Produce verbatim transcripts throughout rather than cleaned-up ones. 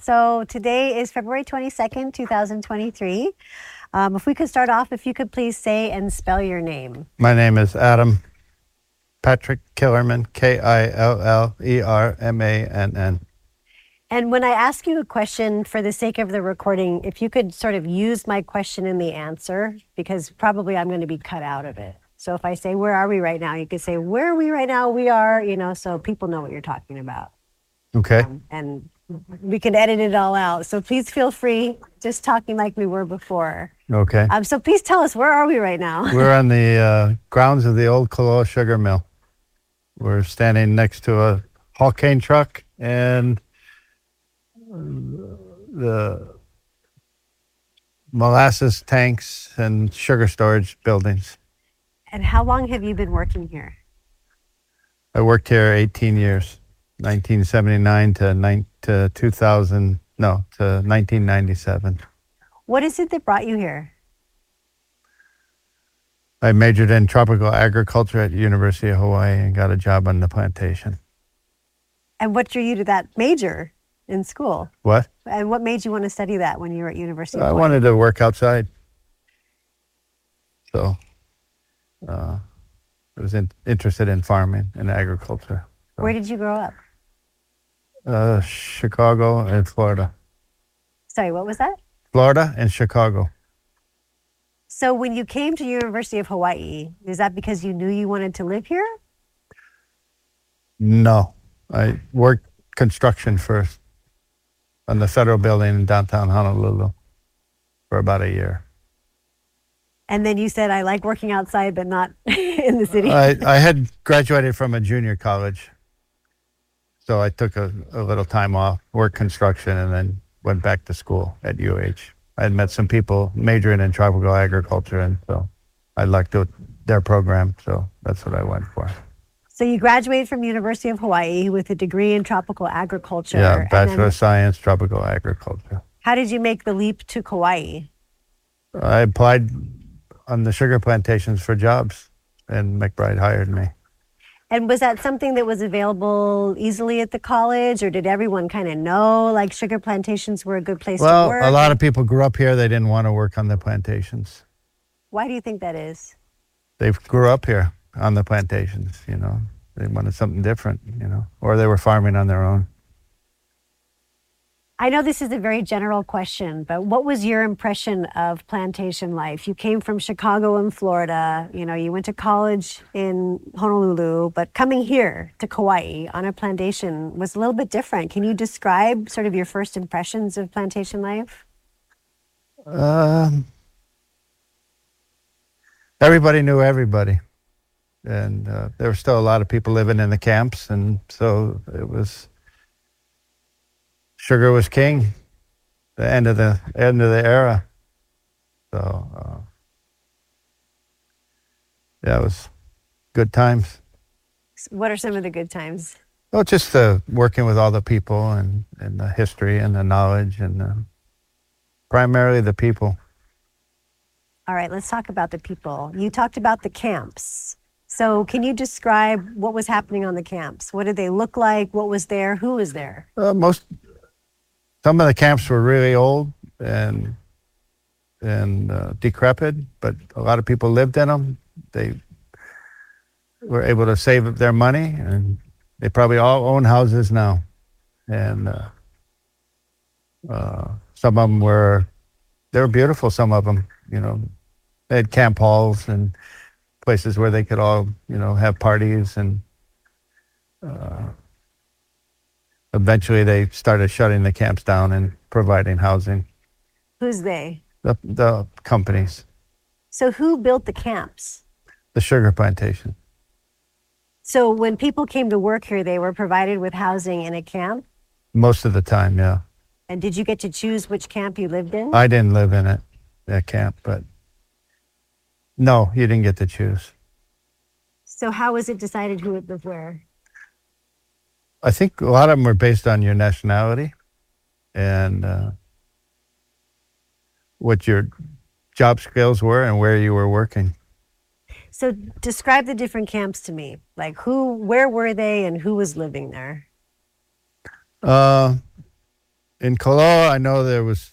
So today is February twenty-second, two thousand twenty-three. Um, if we could start off, if you could please say and spell your name. My name is Adam Patrick Killerman, K I L L E R M A N N. And when I ask you a question, for the sake of the recording, if you could sort of use my question in the answer, because probably I'm going to be cut out of it. So if I say, where are we right now? You could say, where are we right now? We are, you know, so people know what you're talking about. Okay. Um, and we can edit it all out. So please feel free, just talking like we were before. Okay. Um, so please tell us, where are we right now? We're on the uh, grounds of the old Kaloa sugar mill. We're standing next to a haul cane truck and the molasses tanks and sugar storage buildings. And how long have you been working here? I worked here eighteen years, nineteen seventy-nine to, nine, to two thousand, no, to nineteen ninety-seven. What is it that brought you here? I majored in tropical agriculture at the University of Hawaii and got a job on the plantation. And what drew you to that major in school? What? And what made you want to study that when you were at University of I Hawaii? wanted to work outside. So uh, I was in, interested in farming and agriculture. So, Where did you grow up? uh, Chicago and Florida. Sorry, what was that? Florida and Chicago. So when you came to University of Hawaii, is that because you knew you wanted to live here? No, I worked construction first on the federal building in downtown Honolulu for about a year. And then you said, I like working outside, but not in the city. I, I had graduated from a junior college, so I took a, a little time off, worked construction, and then went back to school at U H. I had met some people majoring in tropical agriculture, and so I liked it, their program, so that's what I went for. So you graduated from University of Hawaii with a degree in tropical agriculture. Yeah, Bachelor then, of Science, Tropical Agriculture. How did you make the leap to Kauai? I applied on the sugar plantations for jobs, and McBride hired me. And was that something that was available easily at the college, or did everyone kind of know like sugar plantations were a good place Well, to work? a lot of people grew up here. They didn't want to work on the plantations. Why do you think that is? They grew up here on the plantations, you know. They wanted something different, you know, or they were farming on their own. I know this is a very general question, but what was your impression of plantation life? You came from Chicago and Florida, you know, you went to college in Honolulu, but coming here to Kauai on a plantation was a little bit different. Can you describe sort of your first impressions of plantation life? Um, everybody knew everybody. And uh, there were still a lot of people living in the camps, and so it was, sugar was king, the end of the end of the era. So uh, yeah, it was good times. What are some of the good times? Well, just uh, working with all the people and, and the history and the knowledge, and uh, primarily the people. All right, let's talk about the people. You talked about the camps. So can you describe what was happening on the camps? What did they look like? What was there? Who was there? Uh, most, some of the camps were really old and and uh, decrepit, but a lot of people lived in them. They were able to save their money, and they probably all own houses now. And uh, uh, some of them were, they were beautiful, some of them, you know. They had camp halls and places where they could all, you know, have parties, and uh, eventually they started shutting the camps down and providing housing. Who's they? The, the companies. So who built the camps? The sugar plantation. So when people came to work here, they were provided with housing in a camp? Most of the time, yeah. And did you get to choose which camp you lived in? I didn't live in it, that camp, but no, you didn't get to choose. So how was it decided who would live where? I think a lot of them were based on your nationality and uh, what your job skills were and where you were working. So describe the different camps to me. Like who, where were they and who was living there? Uh, in Koloa, I know there was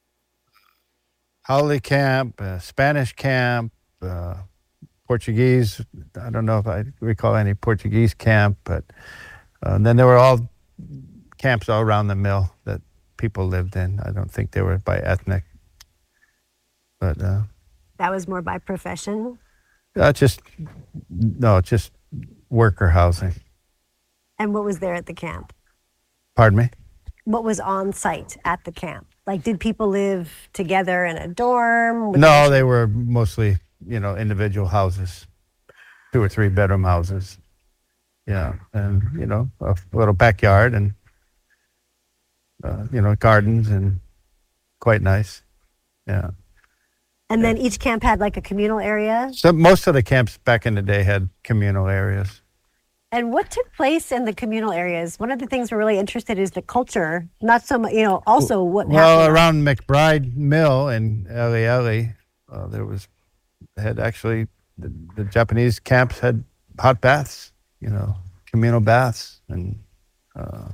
Haole camp, uh, Spanish camp, uh, Portuguese. I don't know if I recall any Portuguese camp, but uh, then there were all camps all around the mill that people lived in. I don't think they were by ethnic, but uh, That was more by profession. uh, just no, just worker housing. And what was there at the camp? Pardon me? What was on site at the camp? Like, did people live together in a dorm? Was No, they were mostly, you know, individual houses, two or three bedroom houses. Yeah, and you know, a little backyard and uh, you know, gardens and quite nice. Yeah. And then each camp had like a communal area. So most of the camps back in the day had communal areas. And what took place in the communal areas? One of the things we're really interested in is the culture, not so much, you know, also what Well, happened. around McBride Mill in Eli Eli, uh, there was had actually the, the Japanese camps had hot baths, you know, communal baths, and uh,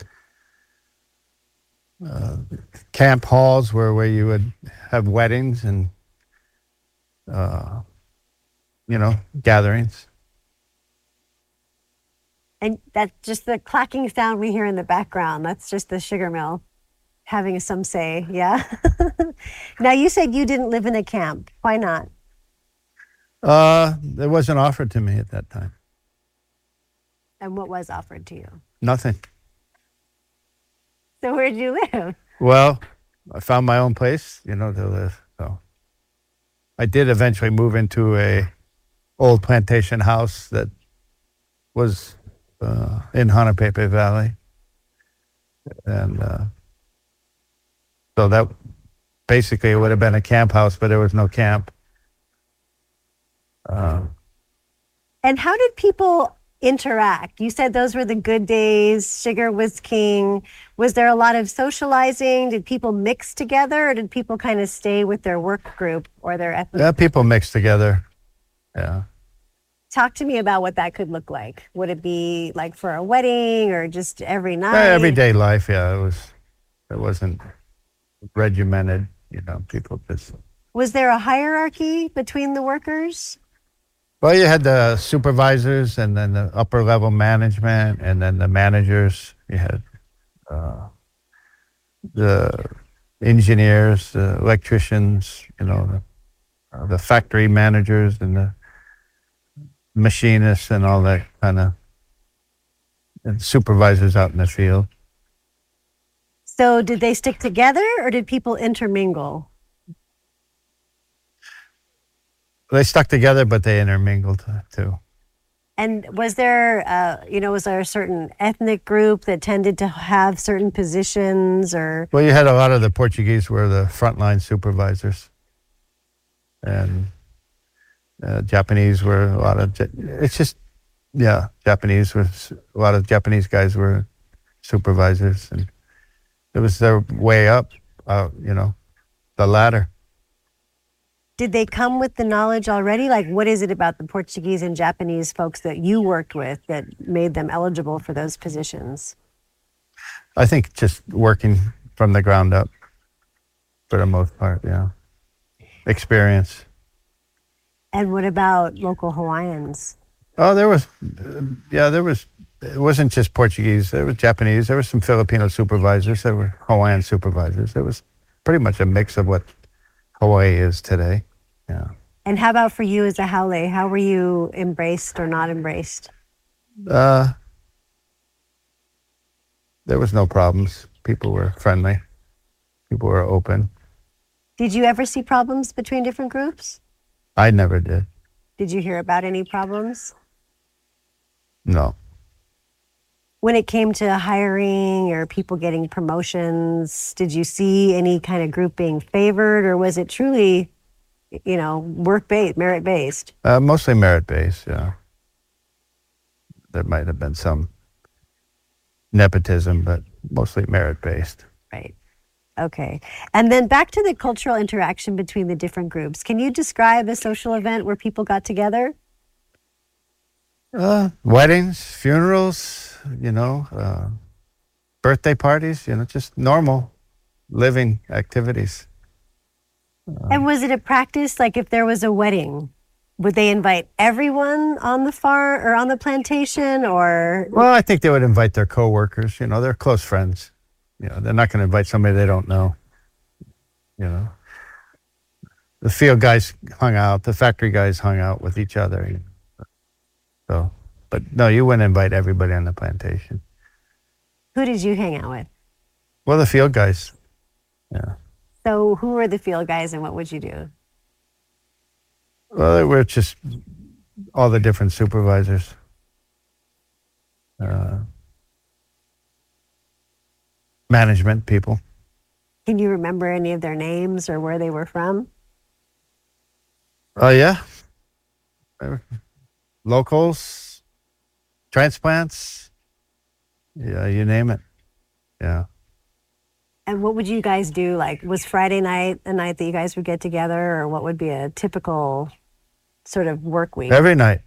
uh, camp halls were where you would have weddings and uh, you know, gatherings. And that's just the clacking sound we hear in the background. That's just the sugar mill having some say. Yeah. Now, you said you didn't live in a camp. Why not? Uh, it wasn't offered to me at that time. And what was offered to you? Nothing. So where did you live? Well, I found my own place, you know, to live. So I did eventually move into a old plantation house that was uh, in Hanapepe Valley, and uh, so that basically it would have been a camp house, but there was no camp. Uh, And how did people interact? You said those were the good days. Sugar was king. Was there a lot of socializing? Did people mix together, or did people kind of stay with their work group or their ethnic? yeah, people mixed together. Yeah. Talk to me about what that could look like. Would it be like for a wedding or just every night? Uh, everyday life, yeah. It was. It wasn't regimented, you know. People just. Was there a hierarchy between the workers? Well, you had the supervisors, and then the upper level management, and then the managers. You had uh, the engineers, the electricians, you know, the, uh, the factory managers, and the machinists, and all that kind of, and supervisors out in the field. So did they stick together, or did people intermingle? They stuck together, but they intermingled too. And was there, uh, you know, was there a certain ethnic group that tended to have certain positions, or? Well, you had a lot of the Portuguese were the frontline supervisors, and uh, Japanese were a lot of. It's just, yeah, Japanese was a lot of Japanese guys were supervisors, and it was their way up, uh, you know, the ladder. Did they come with the knowledge already? Like, what is it about the Portuguese and Japanese folks that you worked with that made them eligible for those positions? I think just working from the ground up, for the most part, yeah. Experience. And what about local Hawaiians? Oh, there was, uh, yeah, there was, it wasn't just Portuguese. There was Japanese. There were some Filipino supervisors. There were Hawaiian supervisors. There was pretty much a mix of what Hawaii is today. Yeah. And how about for you as a haole? How were you embraced or not embraced? Uh, there was no problems. People were friendly. People were open. Did you ever see problems between different groups? I never did. Did you hear about any problems? No. When it came to hiring or people getting promotions, did you see any kind of group being favored, or was it truly, you know, work-based, merit-based? Uh, mostly merit-based, yeah. There might have been some nepotism, but mostly merit-based. Right. Okay. And then back to the cultural interaction between the different groups. Can you describe a social event where people got together? Uh, weddings, funerals, you know, uh, birthday parties, you know, just normal, living activities. And was it a practice, like if there was a wedding, would they invite everyone on the farm or on the plantation, or? Well, I think they would invite their coworkers. You know, they're close friends. You know, they're not going to invite somebody they don't know. You know, the field guys hung out, the factory guys hung out with each other. You know. So, but no, you wouldn't invite everybody on the plantation. Who did you hang out with? Well, the field guys. Yeah. So who were the field guys and what would you do? Well, they were just all the different supervisors. Uh, management people. Can you remember any of their names or where they were from? Oh, yeah. Locals, transplants. Yeah, you name it. Yeah. And what would you guys do? Like, was Friday night a night that you guys would get together, or what would be a typical sort of work week? Every night.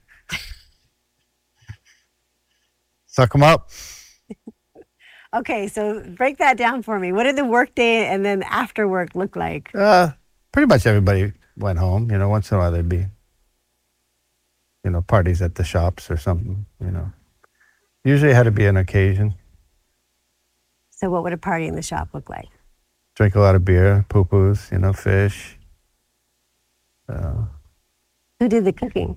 Suck them up. Okay, so break that down for me. What did the work day and then after work look like? Uh, pretty much everybody went home. You know, once in a while there'd be, you know, parties at the shops or something, you know. Usually it had to be an occasion. So what would a party in the shop look like? Drink a lot of beer, poo-poos, you know, fish. Uh, Who did the cooking?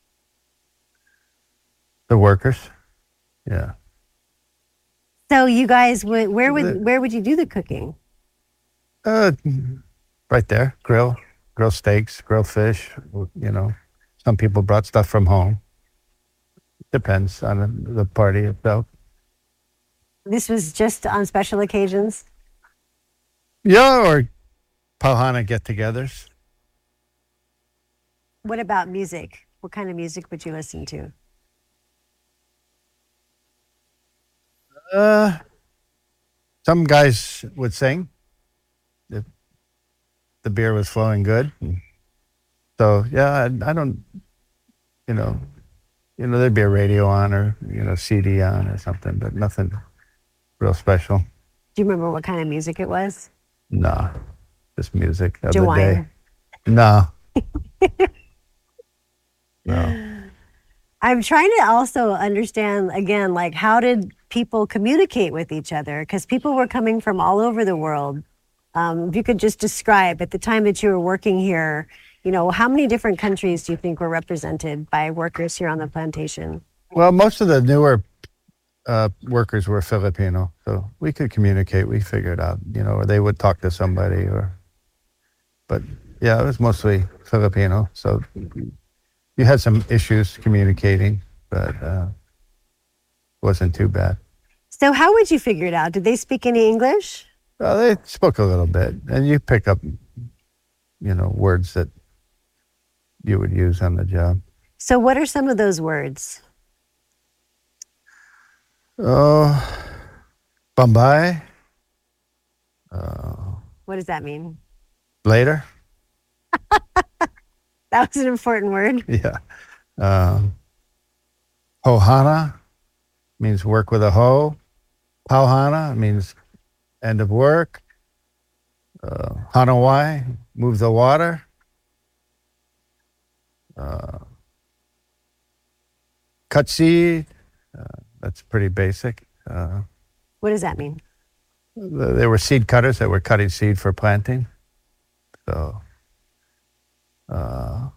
the workers. Yeah. So you guys would, where would, where would you do the cooking? Uh, right there, grill, grill steaks, grill fish, you know. Some people brought stuff from home. Depends on the party itself. This was just on special occasions? Yeah, or Pauhana get-togethers. What about music? What kind of music would you listen to? Uh, some guys would sing if the beer was flowing good. So yeah, I, I don't, you know, you know, there'd be a radio on or you know, C D on or something, but nothing real special. Do you remember what kind of music it was? No, just music of the Jawine. day. No. No. I'm trying to also understand, again, like how did people communicate with each other? Because people were coming from all over the world. Um, if you could just describe, at the time that you were working here, you know, how many different countries do you think were represented by workers here on the plantation? Well, most of the newer uh, workers were Filipino, so we could communicate. We figured out, you know, or they would talk to somebody, or. But yeah, it was mostly Filipino. So you had some issues communicating, but uh, wasn't too bad. So how would you figure it out? Did they speak any English? Well, they spoke a little bit, and you pick up, you know, words that you would use on the job. So what are some of those words? Oh, Bombay. Uh, What does that mean? later. That was an important word. Yeah. Um, Hohana means work with a hoe. Pauhana means end of work. Uh, Hanawai, move the water. Uh, cut seed. Uh, that's pretty basic. Uh, What does that mean? there were seed cutters that were cutting seed for planting. So, uh,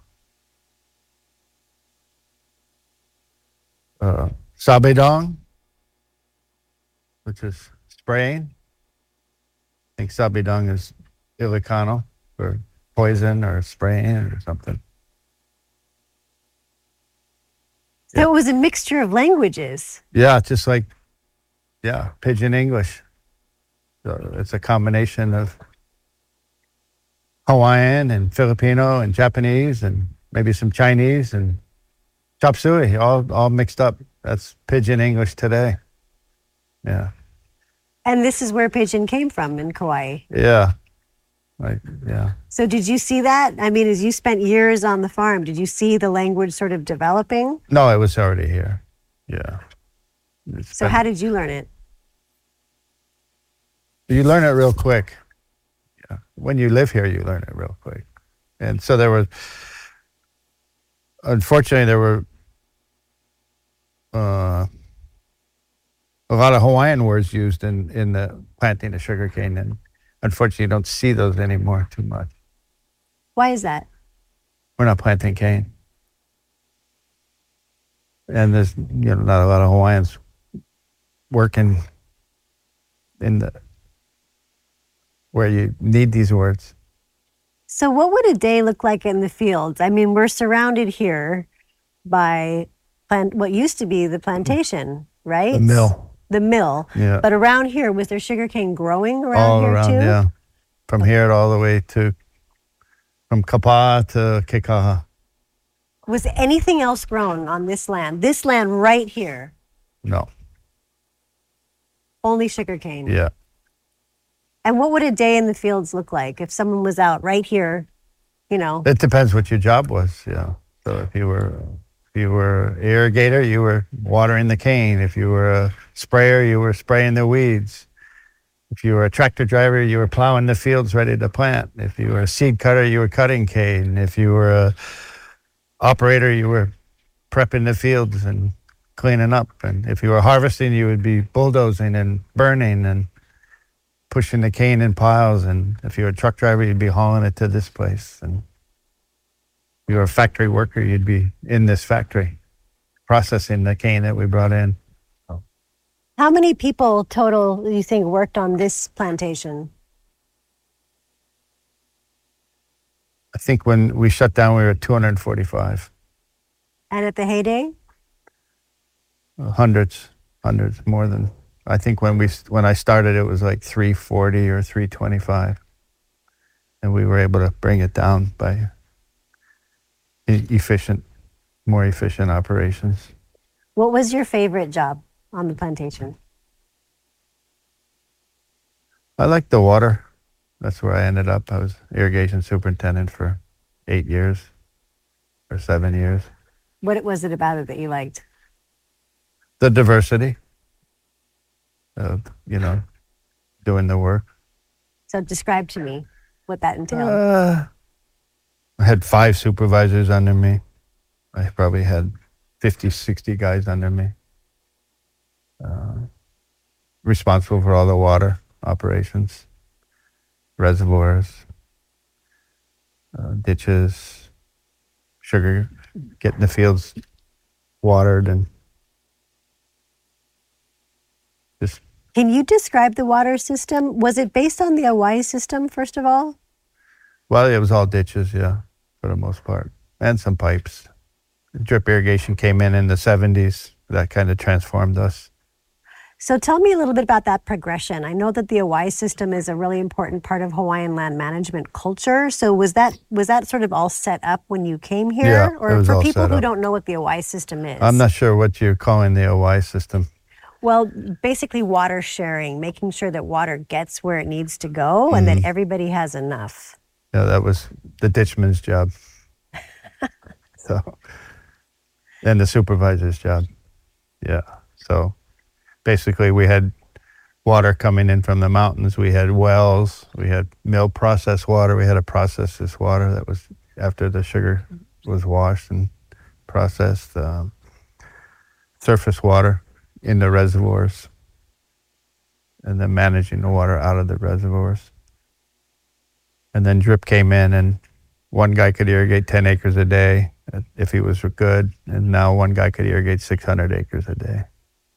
uh, sabedong, which is spraying. I think sabedong is Ilocano for poison or spraying or something. So it was a mixture of languages. Yeah, just like, yeah, Pidgin English. So it's a combination of Hawaiian and Filipino and Japanese and maybe some Chinese and chop suey, all all mixed up. That's Pidgin English today. Yeah. And this is where Pidgin came from in Kauai. Yeah. Like, yeah. So did you see that? I mean, as you spent years on the farm, did you see the language sort of developing? No, it was already here. Yeah. It's So been- how did you learn it? you learn it real quick. Yeah. When you live here, you learn it real quick. And so there was, unfortunately, there were uh, a lot of Hawaiian words used in, in the planting of sugarcane. And unfortunately, you don't see those anymore too much. Why is that? We're not planting cane. And there's, you know, not a lot of Hawaiians working in the, where you need these words. So what would a day look like in the fields? I mean, we're surrounded here by plant, what used to be the plantation, right? The mill. The mill. Yeah. But around here, was there sugarcane growing around all here around, too? Yeah. From here all the way to, from Kapaa to Kekaha. Was anything else grown on this land? This land right here? No. Only sugarcane? Yeah. And what would a day in the fields look like if someone was out right here, you know? It depends what your job was, yeah. So if you were if you were irrigator, you were watering the cane. If you were a sprayer, you were spraying the weeds. If you were a tractor driver, you were plowing the fields ready to plant. If you were a seed cutter, you were cutting cane. If you were a operator, you were prepping the fields and cleaning up. And if you were harvesting, you would be bulldozing and burning and pushing the cane in piles. And if you were a truck driver, you'd be hauling it to this place. And if you were a factory worker, you'd be in this factory processing the cane that we brought in. So. How many people total do you think worked on this plantation? I think when we shut down, we were at two hundred forty-five. And at the heyday? Hundreds, hundreds, more than, I think when we when I started, it was like three forty or three twenty-five. And we were able to bring it down by e- efficient, more efficient operations. What was your favorite job on the plantation? I liked the water. That's where I ended up. I was irrigation superintendent for eight years or seven years. What was it about it that you liked? The diversity of, you know, doing the work. So describe to me what that entailed. Uh, I had five supervisors under me. I probably had fifty, sixty guys under me. Uh, responsible for all the water operations. Reservoirs, uh, ditches, sugar, getting the fields watered, and just. Can you describe the water system? Was it based on the Hawaii system, first of all? Well, it was all ditches, yeah, for the most part, and some pipes. Drip irrigation came in in the seventies. That kind of transformed us. So tell me a little bit about that progression. I know that the Hawaii system is a really important part of Hawaiian land management culture. So was that was that sort of all set up when you came here? Yeah, or it was for all people set who up. don't know what the Hawaii system is? I'm not sure what you're calling the Hawaii system. Well, basically water sharing, making sure that water gets where it needs to go and Mm-hmm. that everybody has enough. Yeah, that was the ditchman's job. So, and the supervisor's job. Yeah. So basically we had water coming in from the mountains. We had wells, we had mill process water. We had to process this water that was after the sugar was washed and processed. Um, surface water in the reservoirs, and then managing the water out of the reservoirs. And then drip came in, and one guy could irrigate ten acres a day if he was good, and now one guy could irrigate six hundred acres a day.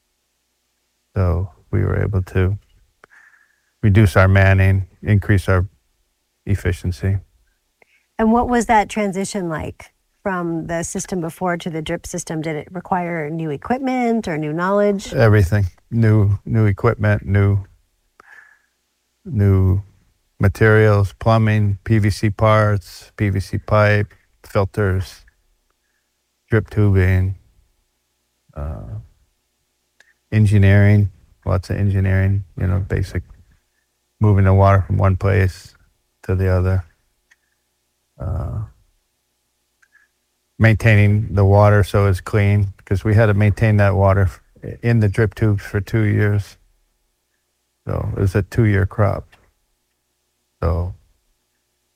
So we were able to reduce our manning, increase our efficiency. And what was that transition like from the system before to the drip system? Did it require new equipment or new knowledge? Everything, new new equipment, new new materials, plumbing, P V C parts, P V C pipe, filters, drip tubing, uh, engineering, lots of engineering, you know, basic, moving the water from one place to the other. Uh, maintaining the water so it's clean, because we had to maintain that water in the drip tubes for two years. So it was a two-year crop. So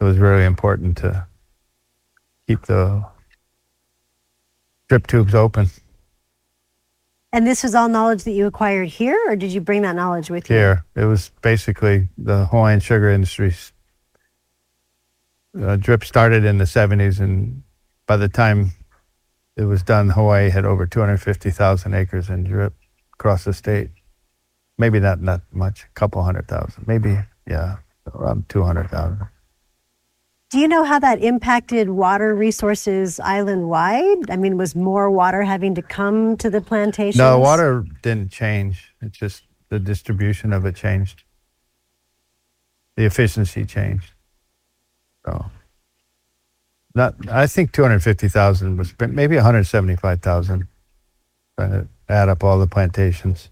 it was really important to keep the drip tubes open. And this was all knowledge that you acquired here, or did you bring that knowledge with you? Here, it was basically the Hawaiian sugar industries. Uh, drip started in the seventies, and by the time it was done, Hawaii had over two hundred fifty thousand acres in drip across the state. Maybe not not much, a couple hundred thousand, maybe, yeah, around two hundred thousand. Do you know how that impacted water resources island-wide? I mean, was more water having to come to the plantations? No, water didn't change. It's just the distribution of it changed. The efficiency changed. So, not. I think two hundred fifty thousand was maybe one hundred seventy-five thousand. Trying to add up all the plantations.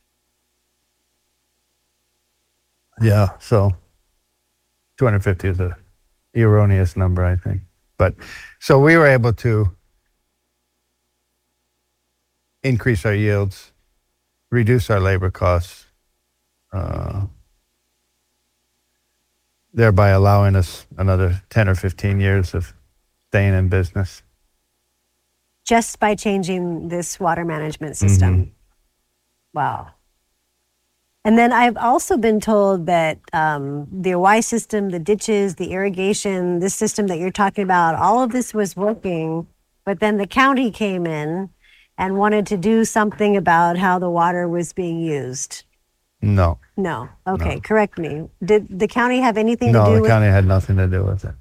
Yeah, so two hundred fifty is a erroneous number, I think. But so we were able to increase our yields, reduce our labor costs, uh, thereby allowing us another ten or fifteen years of staying in business. Just by changing this water management system. Mm-hmm. Wow. And then I've also been told that um, the O I system, the ditches, the irrigation, this system that you're talking about, all of this was working, but then the county came in and wanted to do something about how the water was being used. No. No. Okay, No. Correct me. Did the county have anything No, to do the with county had nothing to do with it.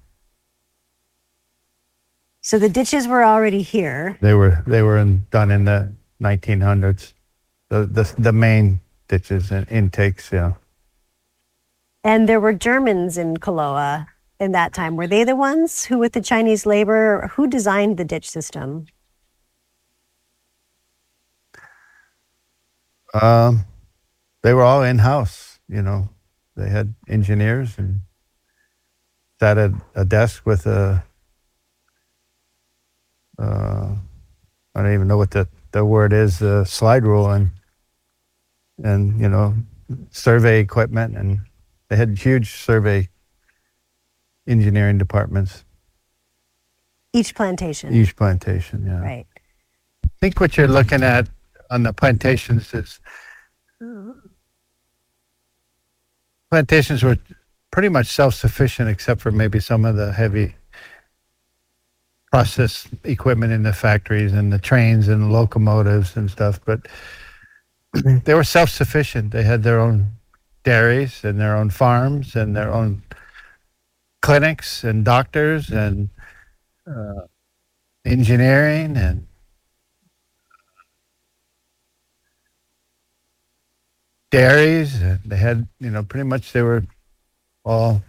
So the ditches were already here. They were they were in, done in the nineteen hundreds. The the the main ditches and intakes, yeah. And there were Germans in Koloa in that time. Were they the ones who, with the Chinese labor, who designed the ditch system? Um, they were all in-house, you know. They had engineers and sat at a desk with a, uh, I don't even know what the, the word is, a slide rule, and, and, you know, survey equipment, and they had huge survey engineering departments. Each plantation. Each plantation, yeah. Right. I think what you're looking at on the plantations is plantations were pretty much self-sufficient except for maybe some of the heavy process equipment in the factories and the trains and the locomotives and stuff, but they were self-sufficient. They had their own dairies and their own farms and their own clinics and doctors and uh, engineering and dairies. And they had, you know, pretty much they were all,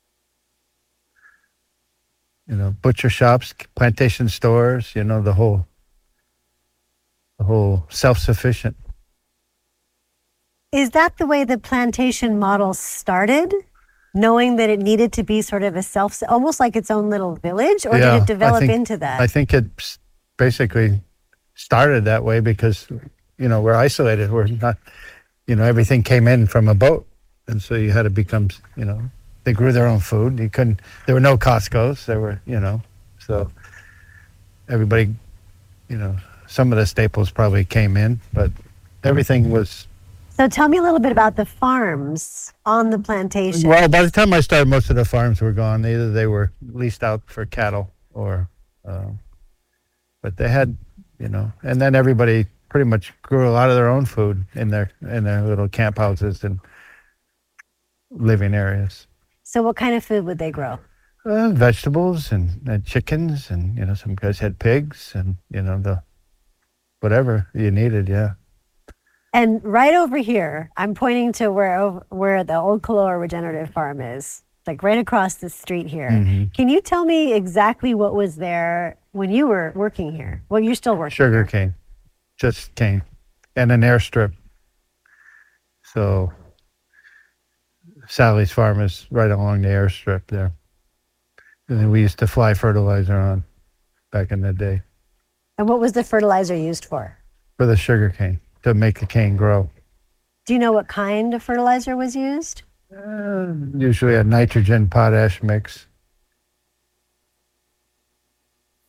you know, butcher shops, plantation stores, you know, the whole, the whole self-sufficient. Is that the way the plantation model started? Knowing that it needed to be sort of a self, almost like its own little village, or Yeah, did I it develop think- into that? I think it s- basically started that way because, you know, we're isolated. We're not, you know, everything came in from a boat. And so you had to become, you know, they grew their own food. You couldn't, there were no Costco's. There were, you know, so everybody, you know, some of the staples probably came in, but everything was. So tell me a little bit about the farms on the plantation. Well, by the time I started, most of the farms were gone. Either they were leased out for cattle or, uh, but they had, you know, and then everybody pretty much grew a lot of their own food in their in their little camp houses and living areas. So what kind of food would they grow? Uh, vegetables and, and chickens, and you know, some guys had pigs, and you know, the whatever you needed, yeah. And right over here, I'm pointing to where where the old Koloa Regenerative Farm is, like right across the street here. Mhm. Can you tell me exactly what was there when you were working here? Well, you're still working. Sugar here. cane, just cane, and an airstrip. So Sally's farm is right along the airstrip there. And then we used to fly fertilizer on back in the day And what was the fertilizer used for? for the sugar cane to make the cane grow. Do you know what kind of fertilizer was used? Uh, usually a nitrogen potash mix.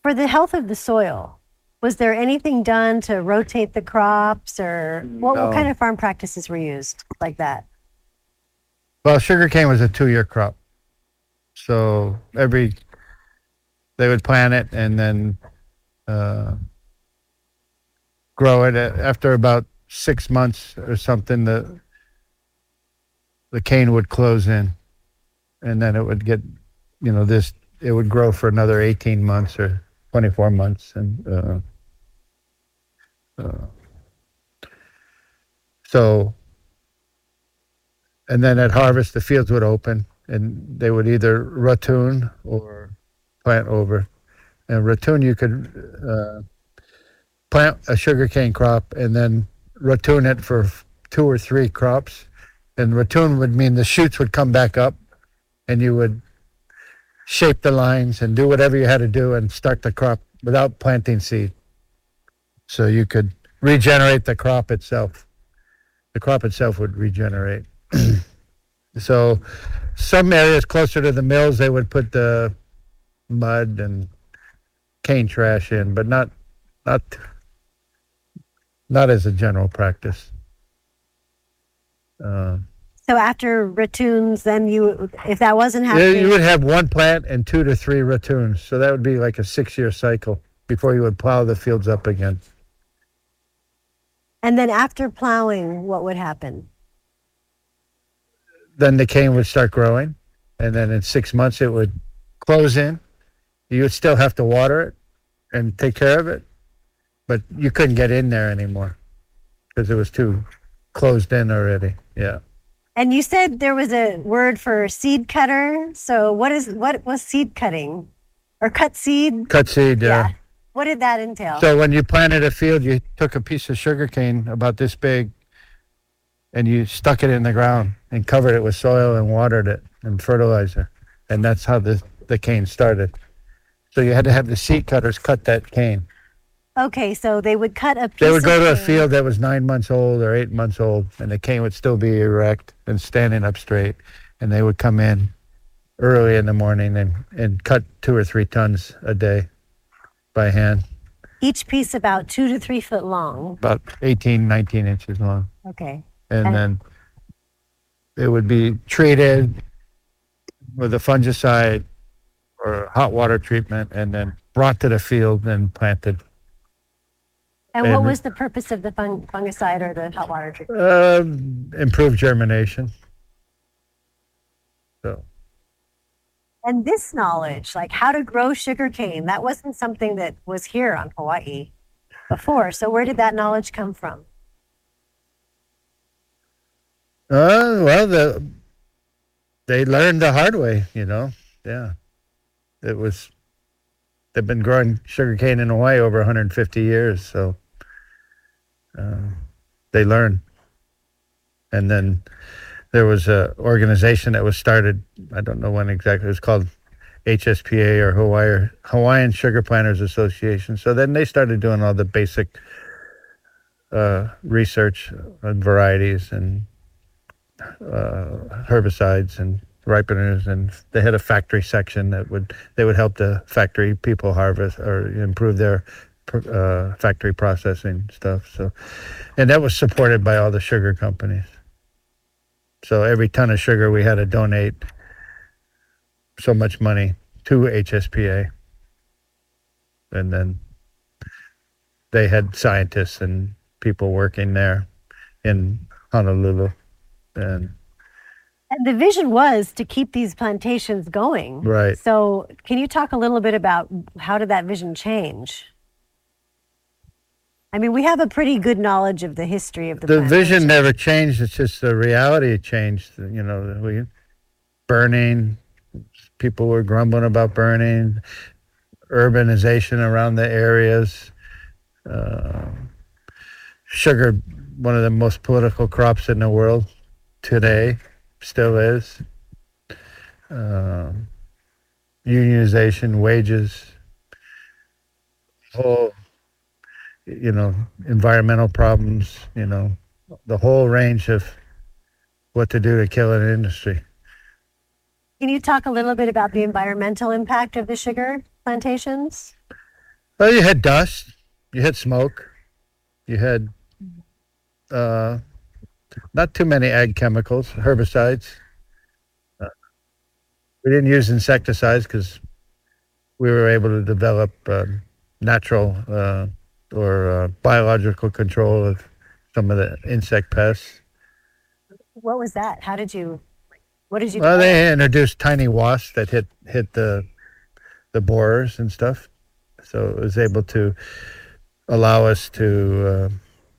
For the health of the soil, was there anything done to rotate the crops, or what, No. what kind of farm practices were used like that? Well, sugarcane was a two-year crop. So every, they would plant it and then uh, grow it. After about six months or something, the the cane would close in, and then it would get, you know, this, it would grow for another eighteen months or twenty-four months. And uh, uh, so, and then at harvest, the fields would open, and they would either ratoon or plant over. And ratoon, you could uh, plant a sugarcane crop and then ratoon it for two or three crops. And ratoon would mean the shoots would come back up, and you would shape the lines and do whatever you had to do and start the crop without planting seed. So you could regenerate the crop itself. The crop itself would regenerate. So some areas closer to the mills, they would put the mud and cane trash in, but not not not as a general practice. Uh, So after ratoons, then you, if that wasn't yeah, happening, you would have one plant and two to three ratoons. So that would be like a six-year cycle before you would plow the fields up again. and then after plowing, what would happen? Then the cane would start growing, and then in six months it would close in. You would still have to water it and take care of it, but you couldn't get in there anymore because it was too closed in already. Yeah. And you said there was a word for seed cutter. So what is what was seed cutting, or cut seed? Cut seed, yeah. Yeah. What did that entail? So when you planted a field, you took a piece of sugar cane about this big and you stuck it in the ground and covered it with soil and watered it and fertilizer. And that's how the, the cane started. So you had to have the seed cutters cut that cane. Okay, so they would cut a piece They would go of to a cane. field that was nine months old or eight months old, and the cane would still be erect and standing up straight. And they would come in early in the morning and, and cut two or three tons a day by hand, Each piece about two to three foot long. about eighteen, nineteen inches long. Okay. And And- then it would be treated with a fungicide or hot water treatment and then brought to the field and planted. And what And- was the purpose of the fung- fungicide or the hot water treatment? Um, improved germination. So And this knowledge, like how to grow sugarcane, that wasn't something that was here on Hawaii before. So where did that knowledge come from? Uh, well, the they learned the hard way, you know. Yeah, it was. They've been growing sugarcane in Hawaii over one hundred fifty years, so uh, they learned. And then there was a organization that was started. I don't know when exactly. It was called H S P A or Hawaii Hawaiian Sugar Planters Association. So then they started doing all the basic uh, research on varieties and uh, herbicides and ripeners, and they had a factory section that would they would help the factory people harvest or improve their uh, factory processing stuff. So, and that was supported by all the sugar companies. So every ton of sugar we had to donate so much money to H S P A, and then they had scientists and people working there in Honolulu. And And the vision was to keep these plantations going. Right. So can you talk a little bit about how did that vision change? I mean, we have a pretty good knowledge of the history of the the vision plantation. never changed. It's just the reality changed. You know, we burning. People were grumbling about burning, urbanization around the areas. Uh, sugar, one of the most political crops in the world today, still is. Uh, unionization, wages, whole, you know, environmental problems, you know, the whole range of what to do to kill an industry. Can you talk a little bit about the environmental impact of the sugar plantations? Well, you had dust, you had smoke, you had uh, not too many ag chemicals, herbicides. Uh, we didn't use insecticides because we were able to develop uh, natural uh, or uh, biological control of some of the insect pests. What was that? How did you, what did you Well, develop? they introduced tiny wasps that hit hit the the borers and stuff, so it was able to allow us to uh,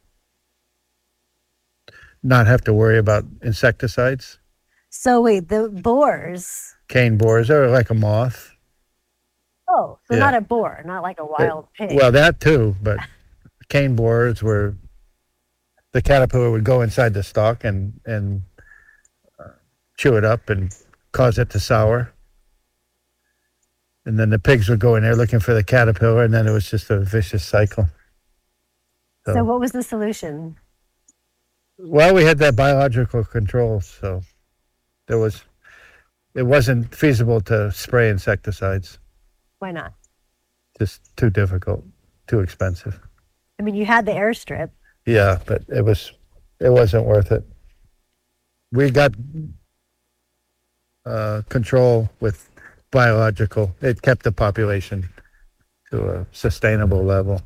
not have to worry about insecticides. So wait, the boars. Cane borers are like a moth. Oh, so Yeah. not a boar, not like a They- wild pig. well, that too, but cane borers were the caterpillar would go inside the stalk and and uh, chew it up and cause it to sour. And then the pigs would go in there looking for the caterpillar, and then it was just a vicious cycle. so, So, what was the solution? well, we had that biological control, so there was it wasn't feasible to spray insecticides. Why not? Just too difficult, too expensive. I mean, you had the airstrip. Yeah, but it was it wasn't worth it. We got uh, control with biological. It kept the population to a sustainable level.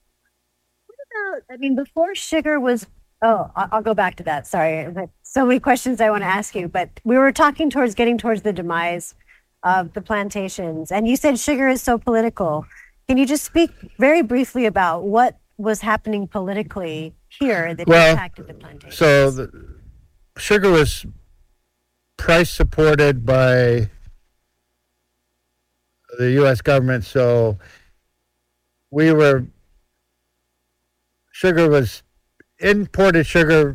I mean, before sugar was. Oh, I- I'll go back to that. Sorry, I have so many questions I want to ask you. But we were talking towards getting towards the demise of the plantations, and you said sugar is so political. Can you just speak very briefly about what was happening politically here that Well, impacted the plantations? So the sugar was price supported by the U S government. So we were sugar was imported sugar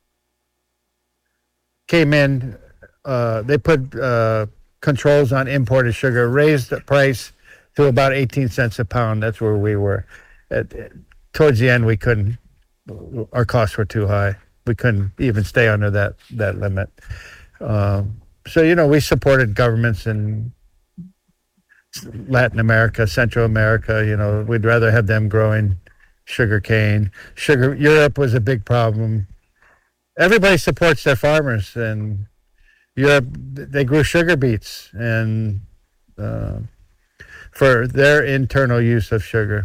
came in. Uh, they put uh, controls on imported sugar, raised the price to about eighteen cents a pound. That's where we were. At, towards the end, we couldn't. Our costs were too high. We couldn't even stay under that that limit. Um, so you know, we supported governments in Latin America, Central America. You know, we'd rather have them growing sugar cane. Sugar. Europe was a big problem. Everybody supports their farmers, and Europe they grew sugar beets and uh, for their internal use of sugar.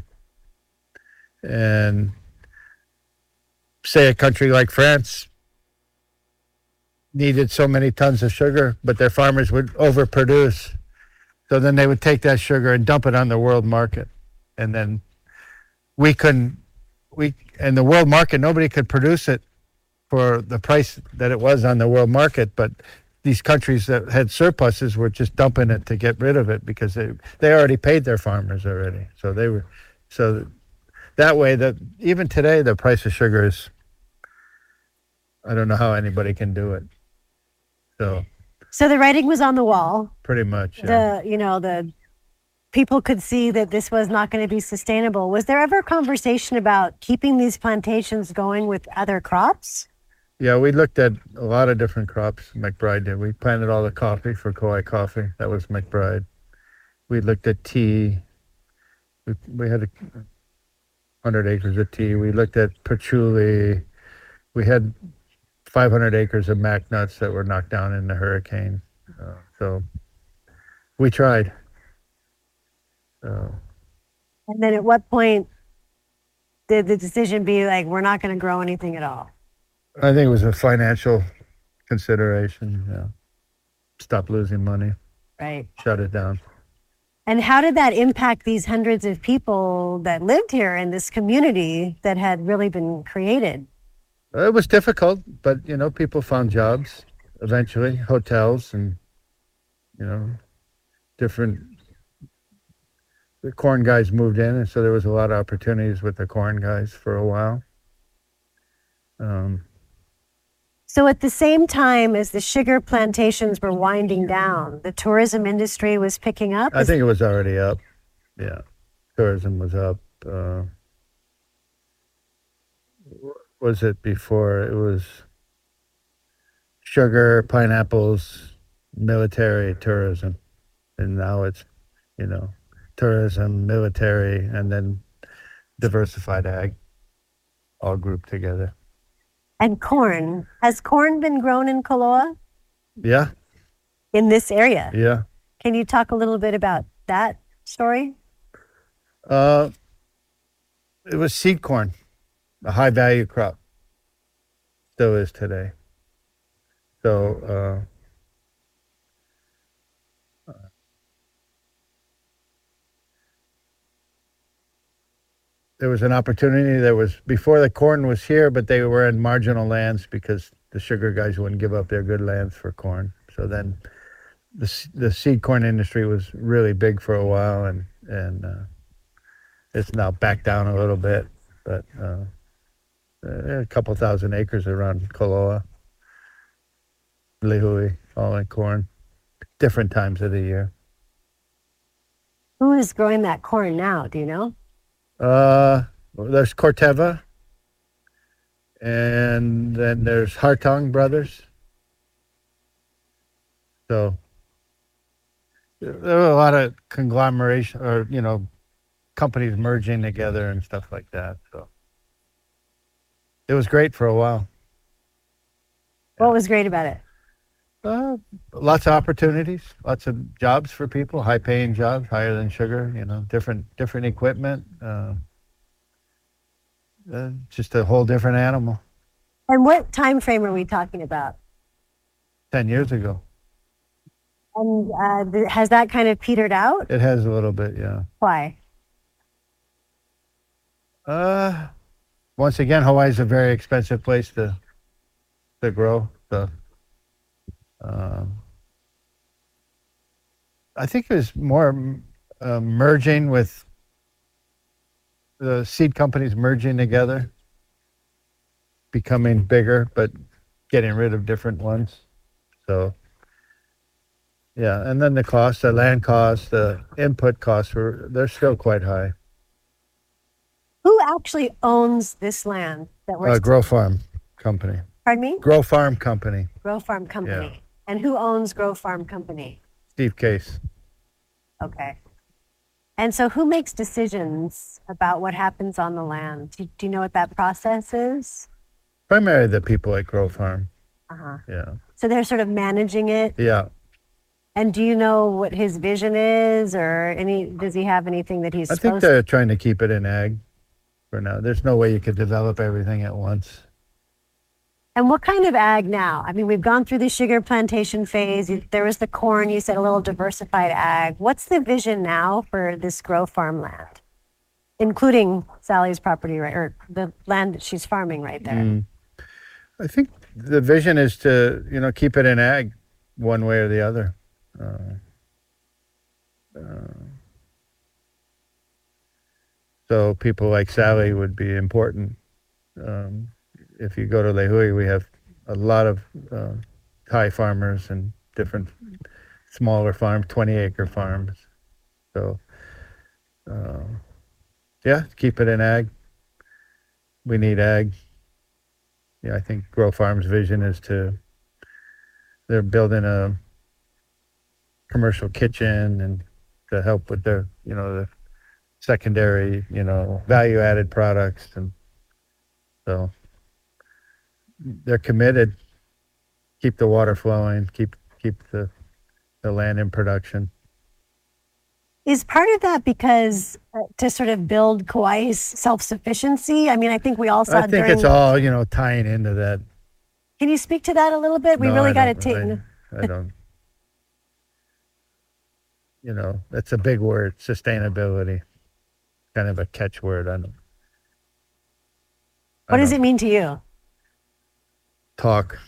And say a country like France needed so many tons of sugar, but their farmers would overproduce. So then they would take that sugar and dump it on the world market. And then we couldn't, we, and the world market, nobody could produce it for the price that it was on the world market. But these countries that had surpluses were just dumping it to get rid of it because they, they already paid their farmers already. So they were, so that way that even today, the price of sugar is, I don't know how anybody can do it. So So the writing was on the wall. pretty much. Yeah. The you know the people could see that this was not going to be sustainable. Was there ever a conversation about keeping these plantations going with other crops? Yeah, we looked at a lot of different crops. McBride did. We planted all the coffee for Kauai coffee. That was McBride. We looked at tea. We, we had a hundred acres of tea. We looked at patchouli. We had five hundred acres of mac nuts that were knocked down in the hurricane. Uh, so we tried. So And then at what point did the decision be like, we're not going to grow anything at all? I think it was a financial consideration. Yeah. Stop losing money. Right. Shut it down. And how did that impact these hundreds of people that lived here in this community that had really been created? It was difficult, but you know, people found jobs eventually, hotels and you know, different. The corn guys moved in, and so there was a lot of opportunities with the corn guys for a while. Um, So at the same time as the sugar plantations were winding down, the tourism industry was picking up? I think it was already up. Yeah, tourism was up. Uh, was it before? It was sugar, pineapples, military tourism, and now it's, you know, tourism, military, and then diversified ag, all grouped together. And corn. Has corn been grown in Koloa? Yeah, In this area? yeah. Can you talk a little bit about that story? Uh, it was seed corn, a high value crop. Still is today. So, uh, there was an opportunity. There was before the corn was here, but they were in marginal lands because the sugar guys wouldn't give up their good lands for corn. So then, the s- the seed corn industry was really big for a while, and and uh, it's now back down a little bit, but uh, a couple thousand acres around Koloa, Lihue, all in corn, different times of the year. Who is growing that corn now? Do you know? Uh, well, there's Corteva, and then there's Hartong Brothers. So there were a lot of conglomeration, or you know, companies merging together and stuff like that. So it was great for a while. What was great about it? Uh, lots of opportunities, lots of jobs for people, high-paying jobs, higher than sugar. You know, different different equipment. Uh, uh, just a whole different animal. And what time frame are we talking about? Ten years ago, And uh, th- has that kind of petered out? it has a little bit, yeah. Why? Uh, once again, Hawaii is a very expensive place to to grow. So, um, I think it was more uh, merging with the seed companies merging together, becoming bigger, but getting rid of different ones. So, yeah, and then the cost, the land costs, the input costs were they're still quite high. Who actually owns this land that we're? Uh, Grow Farm Company. Pardon me? Grow Farm Company. Grow Farm Company. Yeah. And who owns Grow Farm Company? Steve Case. Okay. And so who makes decisions about what happens on the land? Do, do you know what that process is? Primarily the people at Grow Farm. Uh-huh. Yeah. So they're sort of managing it. Yeah. And do you know what his vision is, or any? Does he have anything that he's I think supposed they're trying to keep it in ag for now. There's no way you could develop everything at once. And what kind of ag now? I mean, we've gone through the sugar plantation phase. You- There was the corn. You said a little diversified ag. What's the vision now for this Grow Farm land, including Sally's property, right, or the land that she's farming right there? Mm. I think the vision is to, you know, keep it in ag one way or the other. Uh, uh, so people like Sally would be important. Um, if you go to Lihue, we have a lot of uh, Thai farmers and different smaller farms, twenty acre farms. So, uh, yeah, keep it in ag. We need ag. Yeah, I think Grow Farm's vision is to, they're building a commercial kitchen and to help with their, you know, the secondary, you know, value added products. And so they're committed, keep the water flowing, keep, keep the, the land in production. Is part of that because uh, to sort of build Kauai's self-sufficiency? I mean, I think we all saw I think during. it's all, you know, tying into that. Can you speak to that a little bit? We No, really I got to don't- take. I, I don't. You know, that's a big word, sustainability. Kind of a catchword. I don't. I What does don't it mean to you? talk.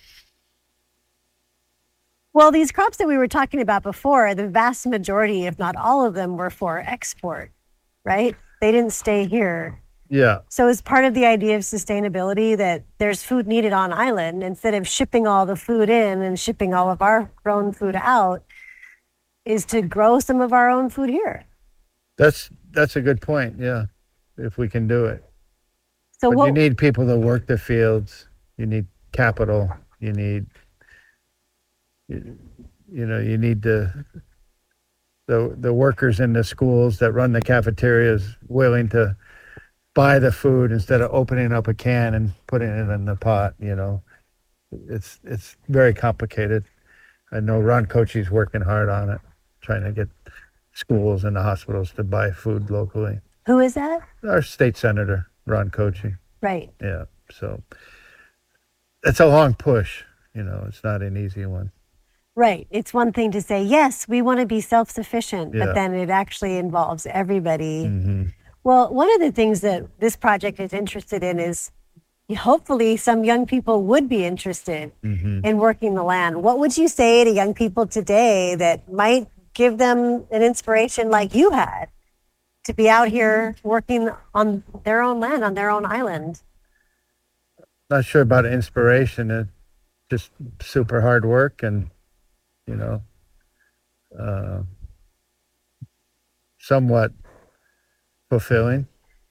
Well, these crops that we were talking about before, the vast majority, if not all of them, were for export, right? They didn't stay here. Yeah. So is part of the idea of sustainability that there's food needed on island, instead of shipping all the food in and shipping all of our grown food out, is to grow some of our own food here? That's that's a good point. Yeah, if we can do it. So But what? you need people to work the fields. You need capital. You need. You, you know, you need the the the workers in the schools that run the cafeterias willing to buy the food instead of opening up a can and putting it in the pot. You know, it's it's very complicated. I know Ron Kochi's working hard on it, trying to get schools and the hospitals to buy food locally. Who is that? Our state senator, Ron Kochi. Right. Yeah. So it's a long push. You know, it's not an easy one. Right. It's one thing to say, yes, we want to be self-sufficient, Yeah. but then it actually involves everybody. Hmm. Well, one of the things that this project is interested in is hopefully some young people would be interested Hmm. in working the land. What would you say to young people today that might give them an inspiration like you had to be out here working on their own land, on their own island? Not sure about inspiration. It's just super hard work and, you know, uh, somewhat fulfilling.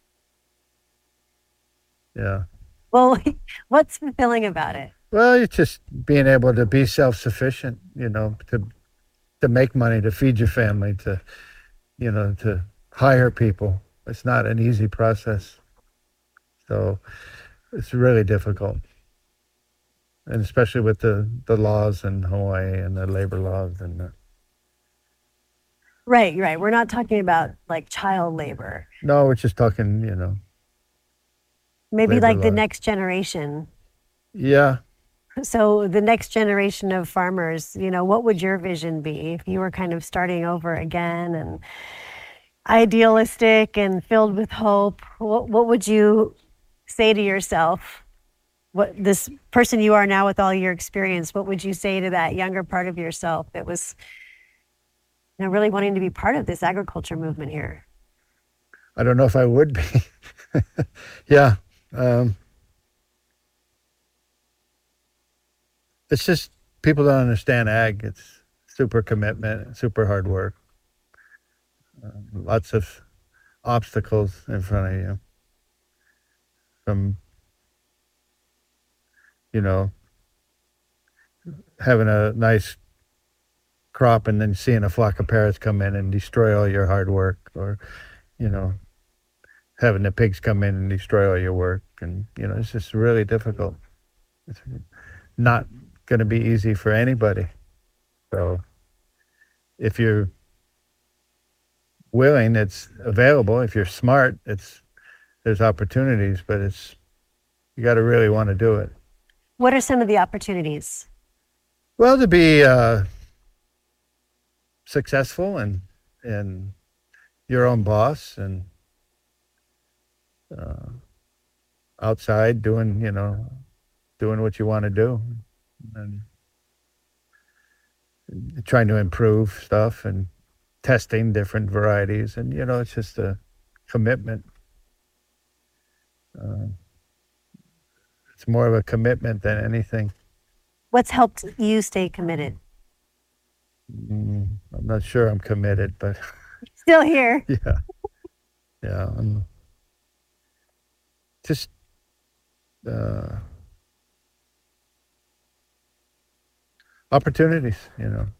Yeah. Well, what's fulfilling about it? Well, it's just being able to be self-sufficient, you know, to to make money, to feed your family, to, you know, to hire people. It's not an easy process. So it's really difficult. And especially with the, the laws in Hawaii and the labor laws and the, Right, right. We're not talking about like child labor. no, we're just talking, you know, Maybe Labor like the law. next generation. yeah. So the next generation of farmers, you know, what would your vision be if you were kind of starting over again and idealistic and filled with hope? What what would you say to yourself? What this person you are now with all your experience, what would you say to that younger part of yourself that was, you know, really wanting to be part of this agriculture movement here? I don't know if I would be. Yeah. Um, it's just people don't understand ag. It's super commitment, super hard work, uh, lots of obstacles in front of you. From, you know, having a nice crop and then seeing a flock of parrots come in and destroy all your hard work, or, you know, having the pigs come in and destroy all your work. And, you know, it's just really difficult. It's not going to be easy for anybody. So if you're willing, it's available. If you're smart, it's there's opportunities, but it's you got to really want to do it. What are some of the opportunities? Well, to be uh, successful and and your own boss and uh, outside doing, you know, doing what you want to do and trying to improve stuff and testing different varieties. And, you know, it's just a commitment. Uh, it's more of a commitment than anything. What's helped you stay committed? Mm, I'm not sure I'm committed, but Still here. yeah, yeah. I'm just uh, opportunities, you know.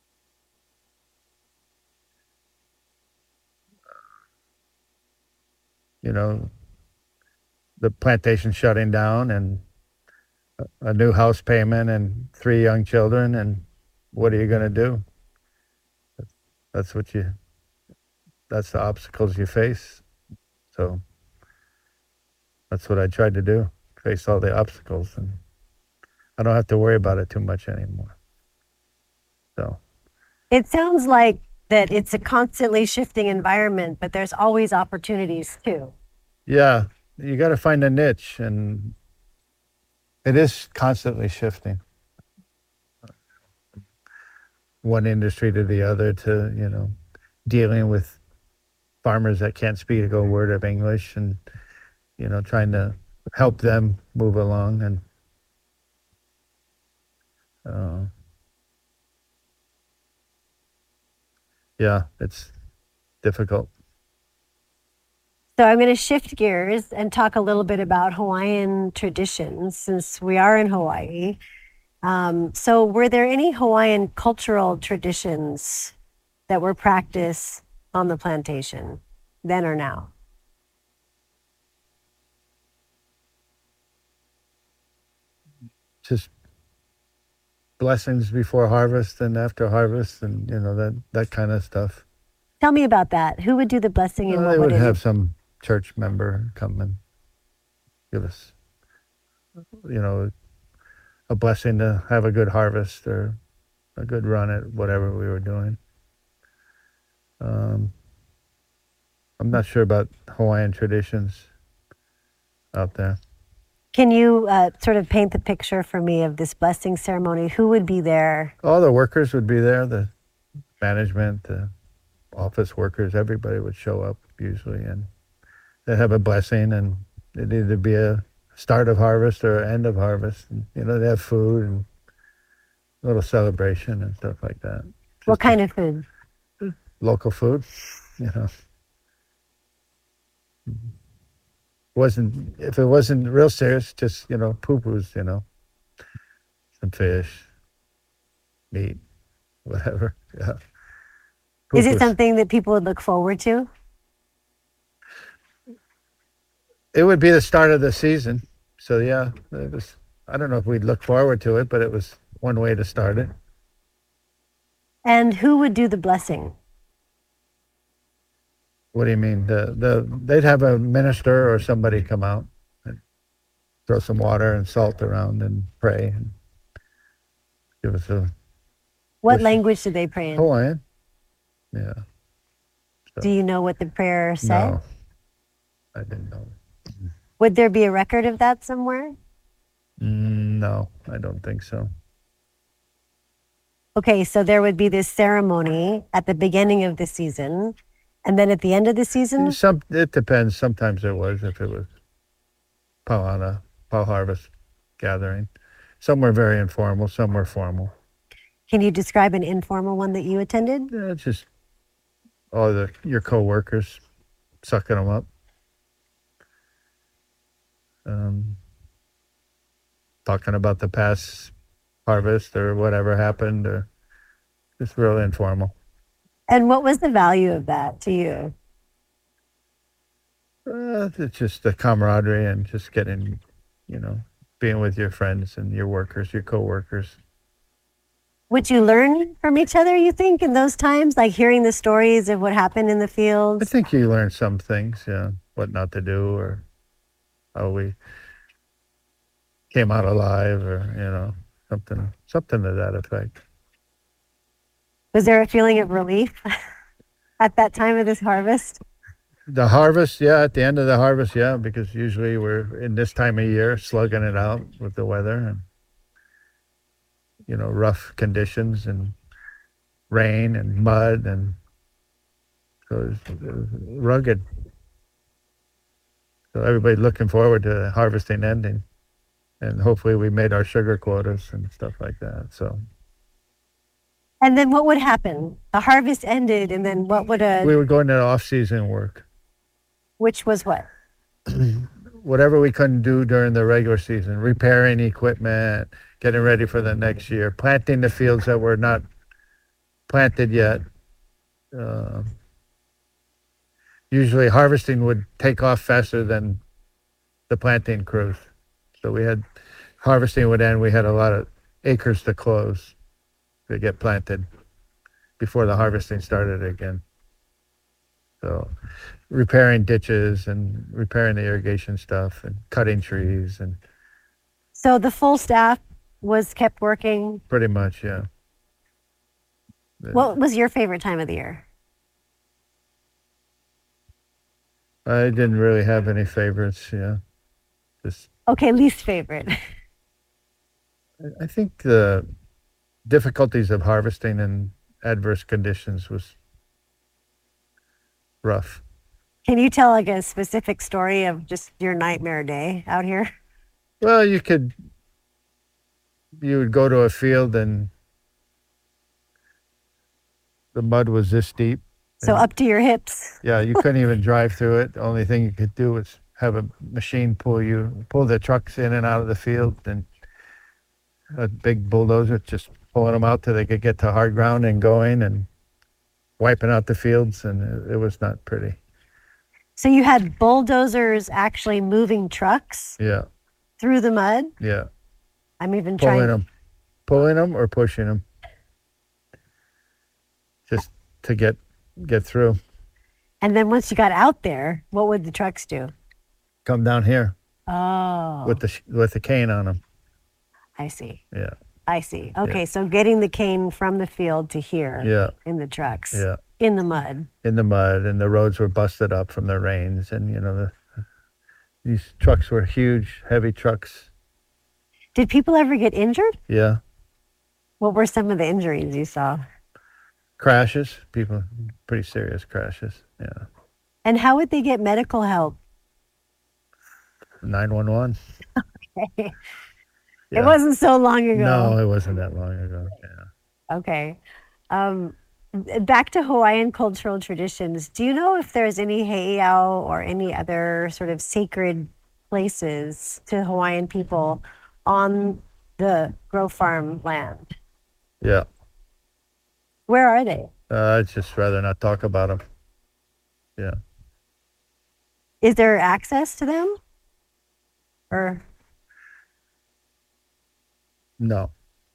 You know, the plantation shutting down and a- a new house payment and three young children, and what are you going to do? That's, that's what you, that's the obstacles you face. So that's what I tried to do, face all the obstacles, and I don't have to worry about it too much anymore. So, It sounds like that it's a constantly shifting environment, but there's always opportunities too. yeah, you got to find a niche, and it is constantly shifting. One industry to the other, to, you know, dealing with farmers that can't speak a word of English and, you know, trying to help them move along. And uh, yeah, it's difficult. So I'm going to shift gears and talk a little bit about Hawaiian traditions since we are in Hawaii. Um, so were there any Hawaiian cultural traditions that were practiced on the plantation, then or now? Just blessings before harvest and after harvest, and you know that that kind of stuff. Tell me about that. Who would do the blessing and Uh, what they would would it? have some church member come and give us, you know, a blessing to have a good harvest or a good run at whatever we were doing. Um, I'm not sure about Hawaiian traditions out there. Can you uh, sort of paint the picture for me of this blessing ceremony? Who would be there? All the workers would be there, the management, the office workers, everybody would show up usually, and they'd have a blessing, and it'd either be a start of harvest or end of harvest. And, you know, they have food and a little celebration and stuff like that. What Just kind of food? local food, you know. Wasn't if it wasn't real serious, just, you know, poo-poos, you know, some fish, meat, whatever. Yeah. Is it Poo-poos. something that people would look forward to? It would be the start of the season, so yeah, it was. I don't know if we'd look forward to it, but it was one way to start it. And who would do the blessing? What do you mean? The the they'd have a minister or somebody come out and throw some water and salt around and pray and give us a What Yes. language did they pray in? Hawaiian. Yeah. Do you know what the prayer said? No, I didn't know. Would there be a record of that somewhere? Mm, No, I don't think so. Okay, so there would be this ceremony at the beginning of the season, and then at the end of the season? Some it depends. Sometimes there was if it was Pauana, Pau Harvest gathering. Some were very informal. Some were formal. Can you describe an informal one that you attended? Yeah, it's just all the your coworkers sucking them up. Um, talking about the past harvest or whatever happened, or just real informal. And what was the value of that to you? Uh, it's just the camaraderie and just getting, you know, being with your friends and your workers, your coworkers. Would you learn from each other, you think, in those times? Like hearing the stories of what happened in the I fields? think you learn some things, yeah, what not to do or how we came out alive, or you know, something, something to that effect. Was there a feeling of relief at that time of this harvest? The harvest, yeah, at the end of the harvest, yeah, because usually we're in this time of year slugging it out with the weather and, you know, rough conditions and rain and mud, and so it was, it was rugged. So everybody looking forward to the harvesting ending, and hopefully we made our sugar quotas and stuff like that. So And then what would happen? The harvest ended, and then what would a, we would go into off-season work. which was what? Whatever we couldn't do during the regular season, repairing equipment, getting ready for the next year, planting the fields that were not planted yet. Uh, usually harvesting would take off faster than the planting crews. So we had, harvesting would end, we had a lot of acres to close to get planted before the harvesting started again. So repairing ditches and repairing the irrigation stuff and cutting trees and So the full staff was kept working. pretty much, yeah. The- What was your favorite time of the year? I didn't really have any favorites, yeah. Just, Okay, least favorite. I think the difficulties of harvesting in adverse conditions was rough. Can you tell like a specific story of just your nightmare day out here? Well, you could, you would go to a field and the mud was this deep. So Yeah. up to your hips. Yeah, you couldn't even drive through it. The only thing you could do was have a machine pull you, pull the trucks in and out of the field, and a big bulldozer just pulling them out till they could get to hard ground and going. And wiping out the fields, and it, it was not pretty. So you had bulldozers actually moving trucks Yeah, through the mud? yeah. I'm even Pulling trying. them, pulling them or pushing them, just to get get through. And then once you got out there, what would the trucks do? Come down here Oh, with the sh- with the cane on them. I see. Yeah, I see. Okay, so getting the cane from the field to here yeah, in the trucks, yeah. in the mud. In the mud, and the roads were busted up from the rains, and you know the these trucks were huge, heavy trucks. Did people ever get injured? Yeah, What were some of the injuries you saw? crashes. People, pretty serious crashes. Yeah, And how would they get medical help? nine one one. It Yeah. wasn't so long ago. No, it wasn't that long ago. Yeah. Okay. Um, back to Hawaiian cultural traditions. Do you know if there's any heiau or any other sort of sacred places to Hawaiian people on the Grow Farm land? Yeah. Where are they? Uh, I'd just rather not talk about them. Yeah. Is there access to them? Or No.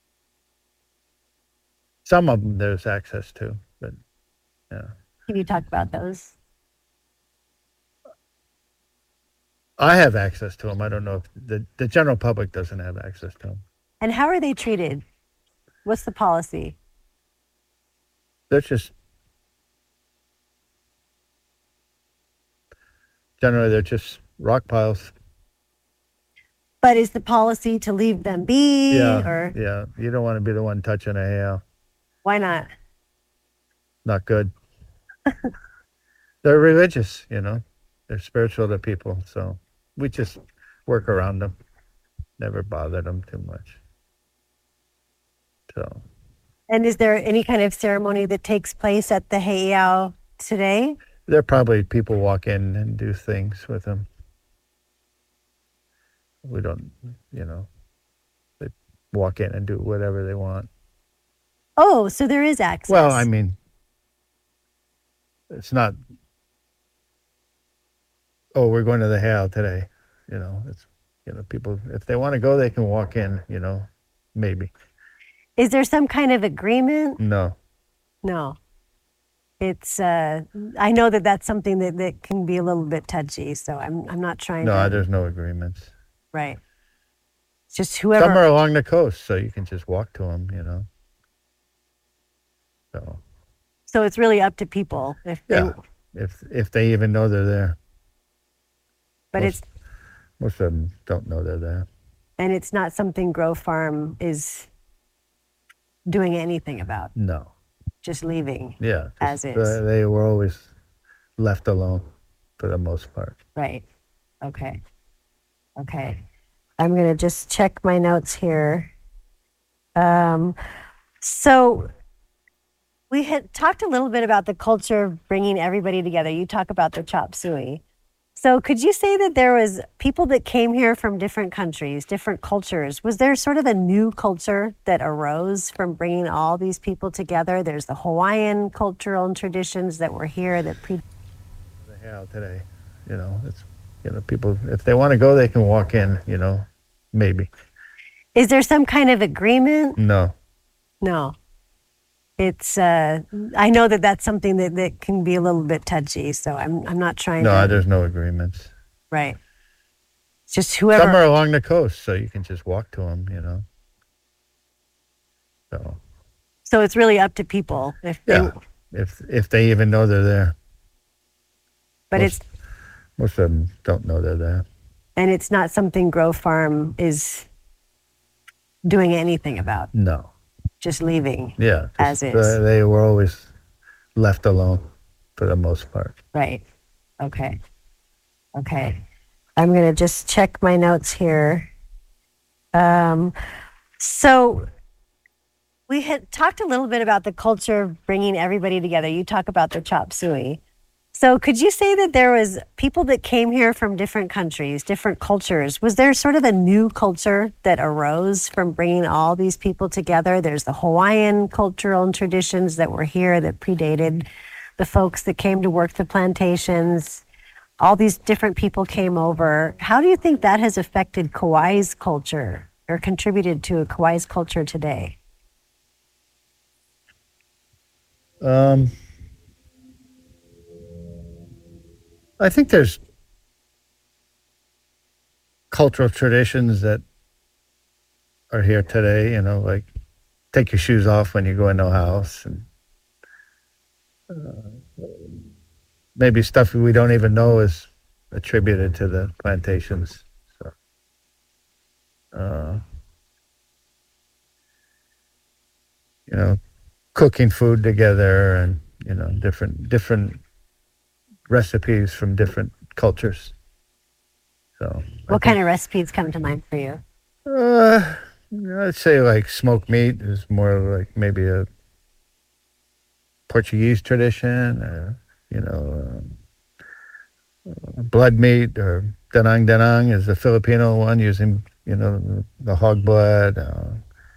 Some of them there's access to, but yeah. can you talk about those? I have access to them. I don't know if the, the general public doesn't have access to them. And how are they treated? What's the policy? They're just, generally, they're just rock piles. But is the policy to leave them be? Yeah. Or Yeah. You don't want to be the one touching a heiau. why not? Not good. They're religious, you know. They're spiritual to people, so we just work around them. Never bother them too much. So And is there any kind of ceremony that takes place at the heiau today? there probably people walk in and do things with them. We don't, you know, they walk in and do whatever they want. Oh, so there is access. Well, I mean, it's not, oh, we're going to the heiau today. You know, it's, you know, people, if they want to go, they can walk in, you know, maybe. Is there some kind of agreement? No. No. It's, uh, I know that that's something that, that can be a little bit touchy, so I'm, I'm not trying No, to. there's no agreements. Right. It's just whoever. Some are along the coast, so you can just walk to them, you know. So, So it's really up to people if they, yeah, if if they even know they're there. but most, it's, most of them don't know they're there. and it's not something Grow Farm is doing anything about, No. just leaving. Yeah. As just, is. uh, they were always left alone for the most part. Right. Okay. Okay. I'm going to just check my notes here. Um, so we had talked a little bit about the culture of bringing everybody together. You talk about the chop suey. So could you say that there was people that came here from different countries, different cultures? Was there sort of a new culture that arose from bringing all these people together? There's the Hawaiian cultural and traditions that were here that pre- The heiau today, you know, it's, you know, people, if they want to go, they can walk in, you know, maybe. Is there some kind of agreement? No. No. It's, uh, I know that that's something that, that can be a little bit touchy, so I'm, I'm not trying No, to. there's no agreements. Right. It's just whoever. Some are along the coast, so you can just walk to them, you know. So, So it's really up to people if they, yeah, if if they even know they're there. but most, it's, most of them don't know they're there. and it's not something Grow Farm is doing anything about, No. just leaving. Yeah. As just, is. uh, they were always left alone for the most part. Right. Okay. Okay. I'm going to just check my notes here. Um, so we had talked a little bit about the culture of bringing everybody together. You talk about the chop suey. So could you say that there was people that came here from different countries, different cultures? Was there sort of a new culture that arose from bringing all these people together? There's the Hawaiian cultural and traditions that were here that predated the folks that came to work the plantations. All these different people came over. How do you think that has affected Kauai's culture or contributed to Kauai's culture today? Um, I think there's cultural traditions that are here today, you know, like take your shoes off when you go into a house, and uh, maybe stuff we don't even know is attributed to the plantations. So, uh, you know, cooking food together, and you know, different different recipes from different cultures. So, what kind of recipes come to mind for you? Uh, I'd say like smoked meat is more like maybe a Portuguese tradition, or you know, uh, blood meat, or danang danang is the Filipino one, using you know the hog blood. Uh,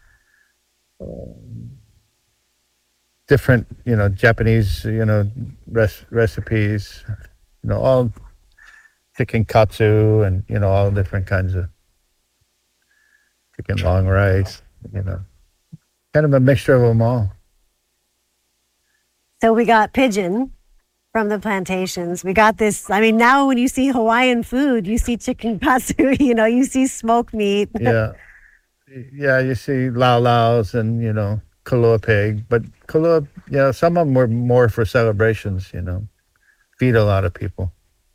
um, different, you know, Japanese, you know, res- recipes, you know, all chicken katsu, and, you know, all different kinds of chicken long rice, you know, kind of a mixture of them all. So we got pigeon from the plantations. We got this, I mean, now when you see Hawaiian food, you see chicken katsu, you know, you see smoked meat. Yeah. Yeah, you see lau laus and, you know, kalua pig, but kalua, you know, some of them were more for celebrations, you know, feed a lot of people.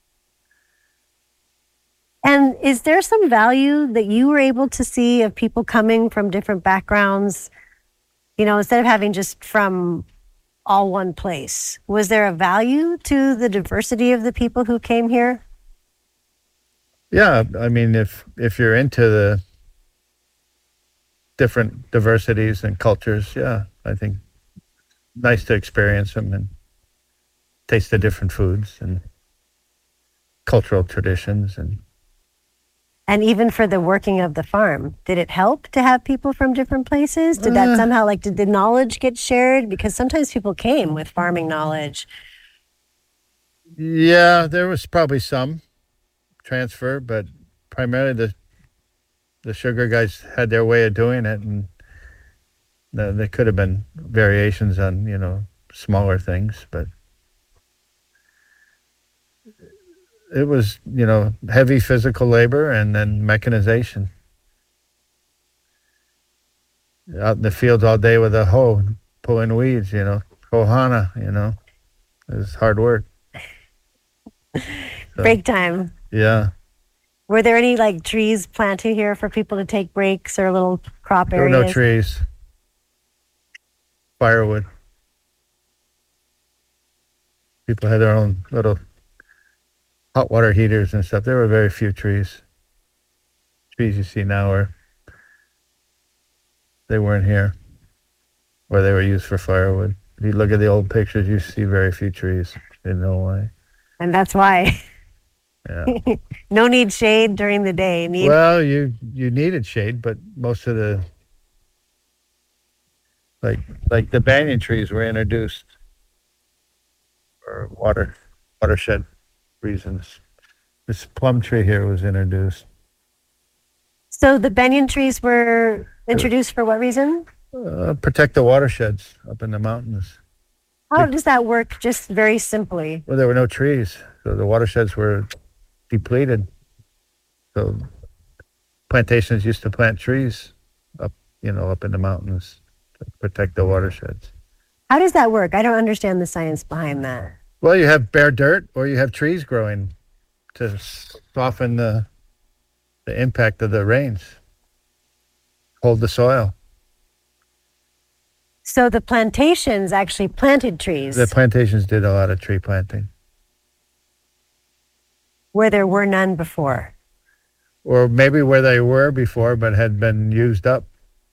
And is there some value that you were able to see of people coming from different backgrounds, you know, instead of having just from all one place? Was there a value to the diversity of the people who came here? Yeah, I mean, if if you're into the different diversities and cultures, yeah, I think nice to experience them and taste the different foods and cultural traditions. And and even for the working of the farm, did it help to have people from different places? Did that uh, somehow, like, did the knowledge get shared? Because sometimes people came with farming knowledge. Yeah, there was probably some transfer, but primarily the the sugar guys had their way of doing it, and the, there could have been variations on, you know, smaller things, but it was, you know, heavy physical labor and then mechanization. Out in the fields all day with a hoe, pulling weeds, you know, kohana, you know, it was hard work. So, break time. Yeah. Were there any like trees planted here for people to take breaks or little crop areas? There were no trees. Firewood. People had their own little hot water heaters and stuff. There were very few trees. Trees you see now are, they weren't here, or they were used for firewood. If you look at the old pictures, you see very few trees in Hawaii. And that's why. Yeah. No need shade during the day. Need- well, you you needed shade, but most of the like like the banyan trees were introduced for water watershed reasons. This plum tree here was introduced. So the banyan trees were introduced for what reason? Uh, protect the watersheds up in the mountains. How does that work, just very simply? Well, there were no trees, so the watersheds were depleted. So plantations used to plant trees up, you know, up in the mountains to protect the watersheds. How does that work? I don't understand the science behind that. Well, you have bare dirt, or you have trees growing to soften the the impact of the rains, hold the soil. So the plantations actually planted trees? The plantations did a lot of tree planting. Where there were none before? Or maybe where they were before but had been used up.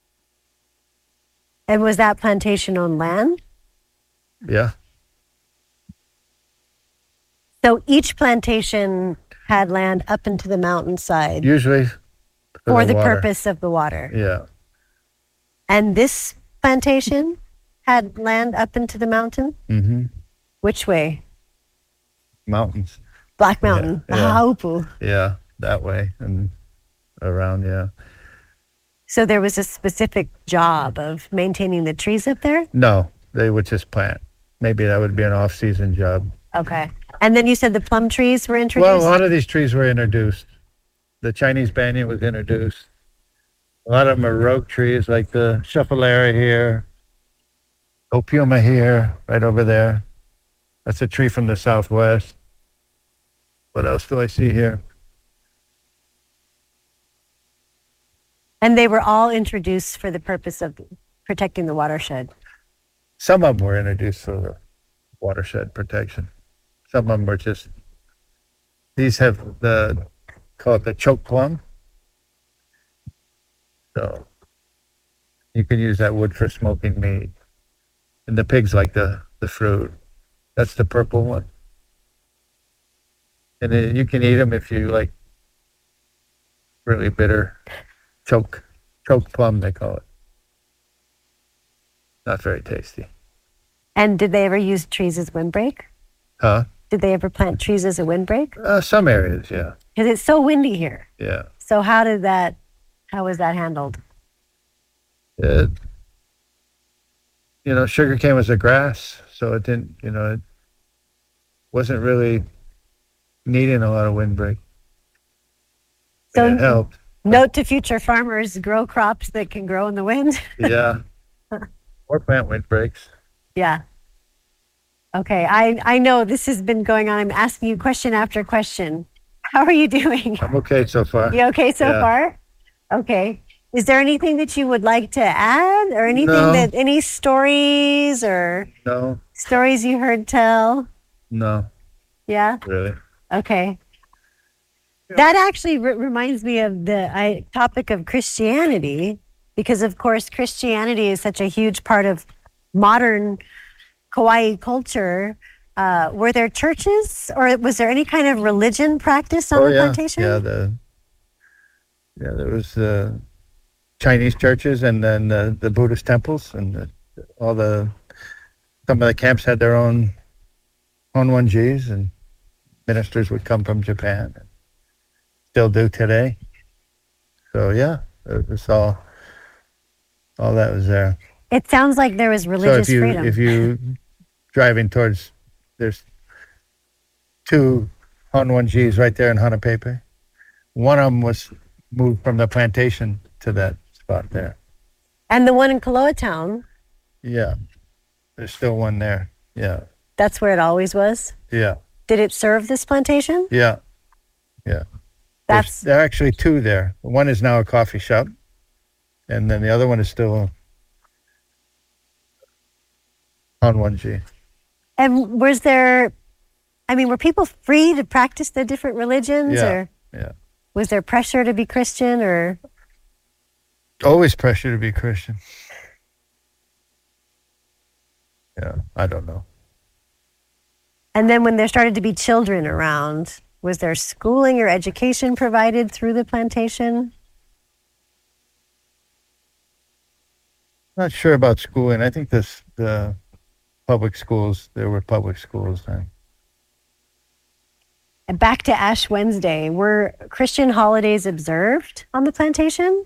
And was that plantation on land? Yeah. So each plantation had land up into the mountainside Usually for, for the, the water. purpose of the water. Yeah. And this plantation had land up into the mountain? Mm-hmm. Which way? Mountains. Black Mountain. Yeah, yeah. Ahaupu. Yeah, that way and around, yeah. So there was a specific job of maintaining the trees up there? No, they would just plant. Maybe that would be an off-season job. Okay. And then you said the plum trees were introduced? Well, a lot of these trees were introduced. The Chinese banyan was introduced. A lot of them are rogue trees, like the Schefflera here, Opiuma here, right over there. That's a tree from the southwest. What else do I see here? And they were all introduced for the purpose of protecting the watershed. Some of them were introduced for the watershed protection. Some of them were just, these have the, call it the choke plum. So you can use that wood for smoking meat. And the pigs like the, the fruit. That's the purple one. And then you can eat them if you like really bitter choke, choke plum, they call it. Not very tasty. And did they ever use trees as windbreak? Huh? Did they ever plant trees as a windbreak? Uh, some areas, yeah. Because it's so windy here. Yeah. So how did that, how was that handled? It, you know, sugarcane was a grass, so it didn't, you know, it wasn't really needing a lot of windbreak. So And it helped. Note to future farmers, grow crops that can grow in the wind. Yeah. Or plant windbreaks. Yeah. Okay. I, I know this has been going on. I'm asking you question after question. How are you doing? I'm okay so far. You okay so Yeah. far? Okay. Is there anything that you would like to add or anything No. that, any stories or No, stories you heard tell? no, Yeah. really. Okay. That actually re- reminds me of the I, topic of Christianity, because of course Christianity is such a huge part of modern Kauai culture. Uh, were there churches, or was there any kind of religion practice on Oh the yeah, plantation? yeah. The yeah, there was uh, Chinese churches and then the, the Buddhist temples and the, all the some of the camps had their own honwanjis and ministers would come from Japan. Still do today. So yeah, it was all all that was there. It sounds like there was So religious if you freedom. if you driving towards there's two honwanjis right there in Hanapepe. One of them was moved from the plantation to that spot there. And the one in Kaloa Town, Yeah, there's still one there. Yeah, that's where it always was. yeah, Did it serve this plantation? yeah, yeah. That's There's, there are actually two there. One is now a coffee shop, and then the other one is still honwanji. And was there, I mean, were people free to practice the different religions, Yeah, or yeah. was there pressure to be Christian, or? Always pressure to be Christian. Yeah, I don't know. And then when there started to be children around, was there schooling or education provided through the plantation? Not sure about schooling. I think this the public schools. There were public schools then. And back to Ash Wednesday, were Christian holidays observed on the plantation?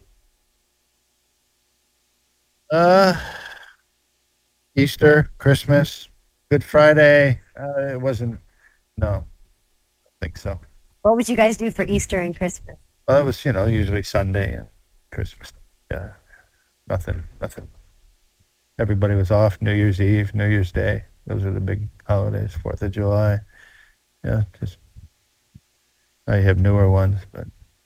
Uh, Easter, Christmas, Good Friday. Uh, it wasn't. No, I don't think so. What would you guys do for Easter and Christmas? Well, it was, you know, usually Sunday and Christmas. Yeah, nothing, nothing. Everybody was off. New Year's Eve, New Year's Day. Those are the big holidays. Fourth of July. Yeah, just. Now you have newer ones, but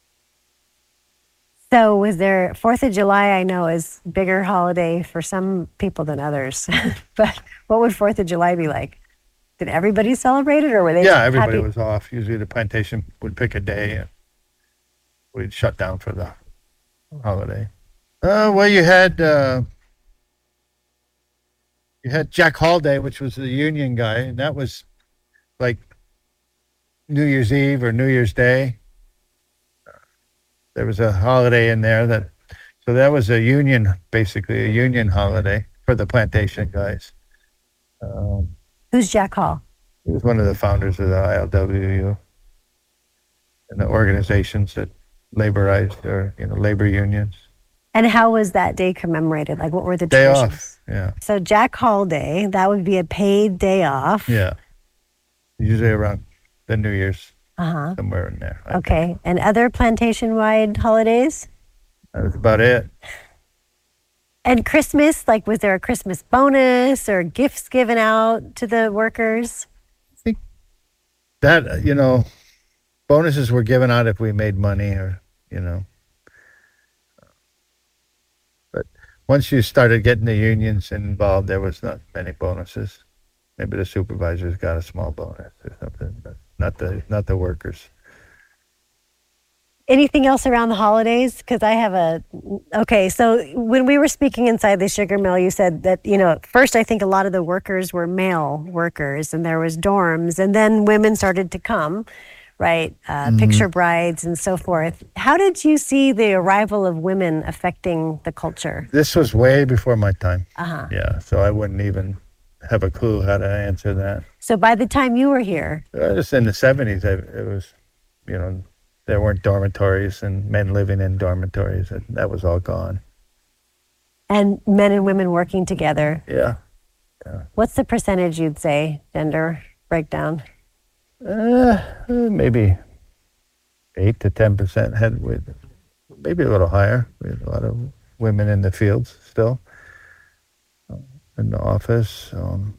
So was there, Fourth of July I know is a bigger holiday for some people than others. But what would Fourth of July be like? Did everybody celebrate it, or were they yeah, just everybody happy? was off. Usually the plantation would pick a day and we'd shut down for the holiday. Uh, well, you had uh, you had Jack Hall Day, which was the union guy, and that was like New Year's Eve or New Year's Day. There was a holiday in there that, so that was a union, basically a union holiday for the plantation guys. Um, Who's Jack Hall? he was one of the founders of the I L W U and the organizations that laborized or, you know, labor unions. And how was that day commemorated? Like, what were the Day traditions? off, yeah. So Jack Hall Day, that would be a paid day off. Yeah. Usually around the New Year's, Uh-huh. somewhere in there. I think. Okay. And other plantation-wide holidays? That was about it. And Christmas, like, was there a Christmas bonus or gifts given out to the workers? That, you know, bonuses were given out if we made money or, you know. But once you started getting the unions involved, there was not many bonuses. Maybe the supervisors got a small bonus or something, but not the not the workers. Anything else around the holidays? Because I have a, okay, so when we were speaking inside the sugar mill, you said that, you know, at first I think a lot of the workers were male workers and there was dorms, and then women started to come, right? Uh, Mhm. Picture brides and so forth. How did you see the arrival of women affecting the culture? This was way before my time. Uh-huh. Yeah, so I wouldn't even have a clue how to answer that. So by the time you were here, Uh, Just in the seventies, I, it was, you know, there weren't dormitories and men living in dormitories. And that was all gone. and men and women working together, Yeah. what's the percentage you'd say, gender breakdown? Uh, maybe eight to ten percent had with, maybe a little higher. We had a lot of women in the fields still, uh, in the office. Um,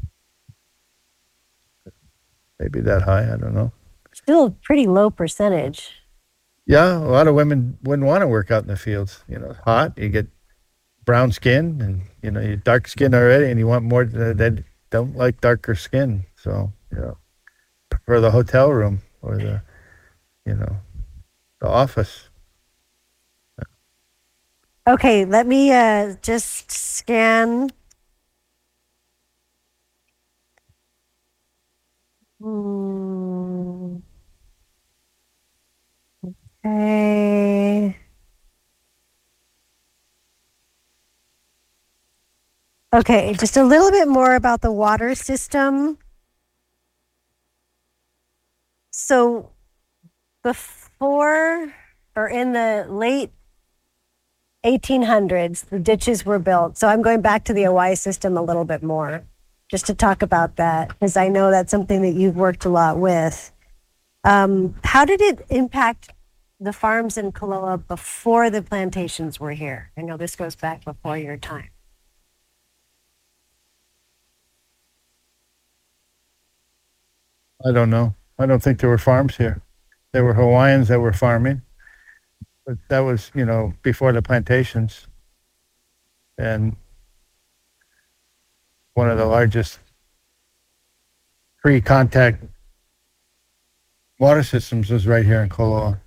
maybe that high. I don't know. Still a pretty low percentage. Yeah, a lot of women wouldn't want to work out in the fields. You know, it's hot. You get brown skin, and you know you're dark skin already, and you want more. They don't like darker skin, so you know, prefer the hotel room or the, you know, the office. Okay, let me uh, just scan. Hmm. Okay. Okay, just a little bit more about the water system. So before or in the late eighteen hundreds, the ditches were built. So I'm going back to the Hawaii system a little bit more, just to talk about that, because I know that's something that you've worked a lot with. Um, how did it impact the farms in Koloa before the plantations were here? I know this goes back before your time. I don't know. I don't think there were farms here. There were Hawaiians that were farming, but that was, you know, before the plantations. And one of the largest pre-contact water systems was right here in Koloa.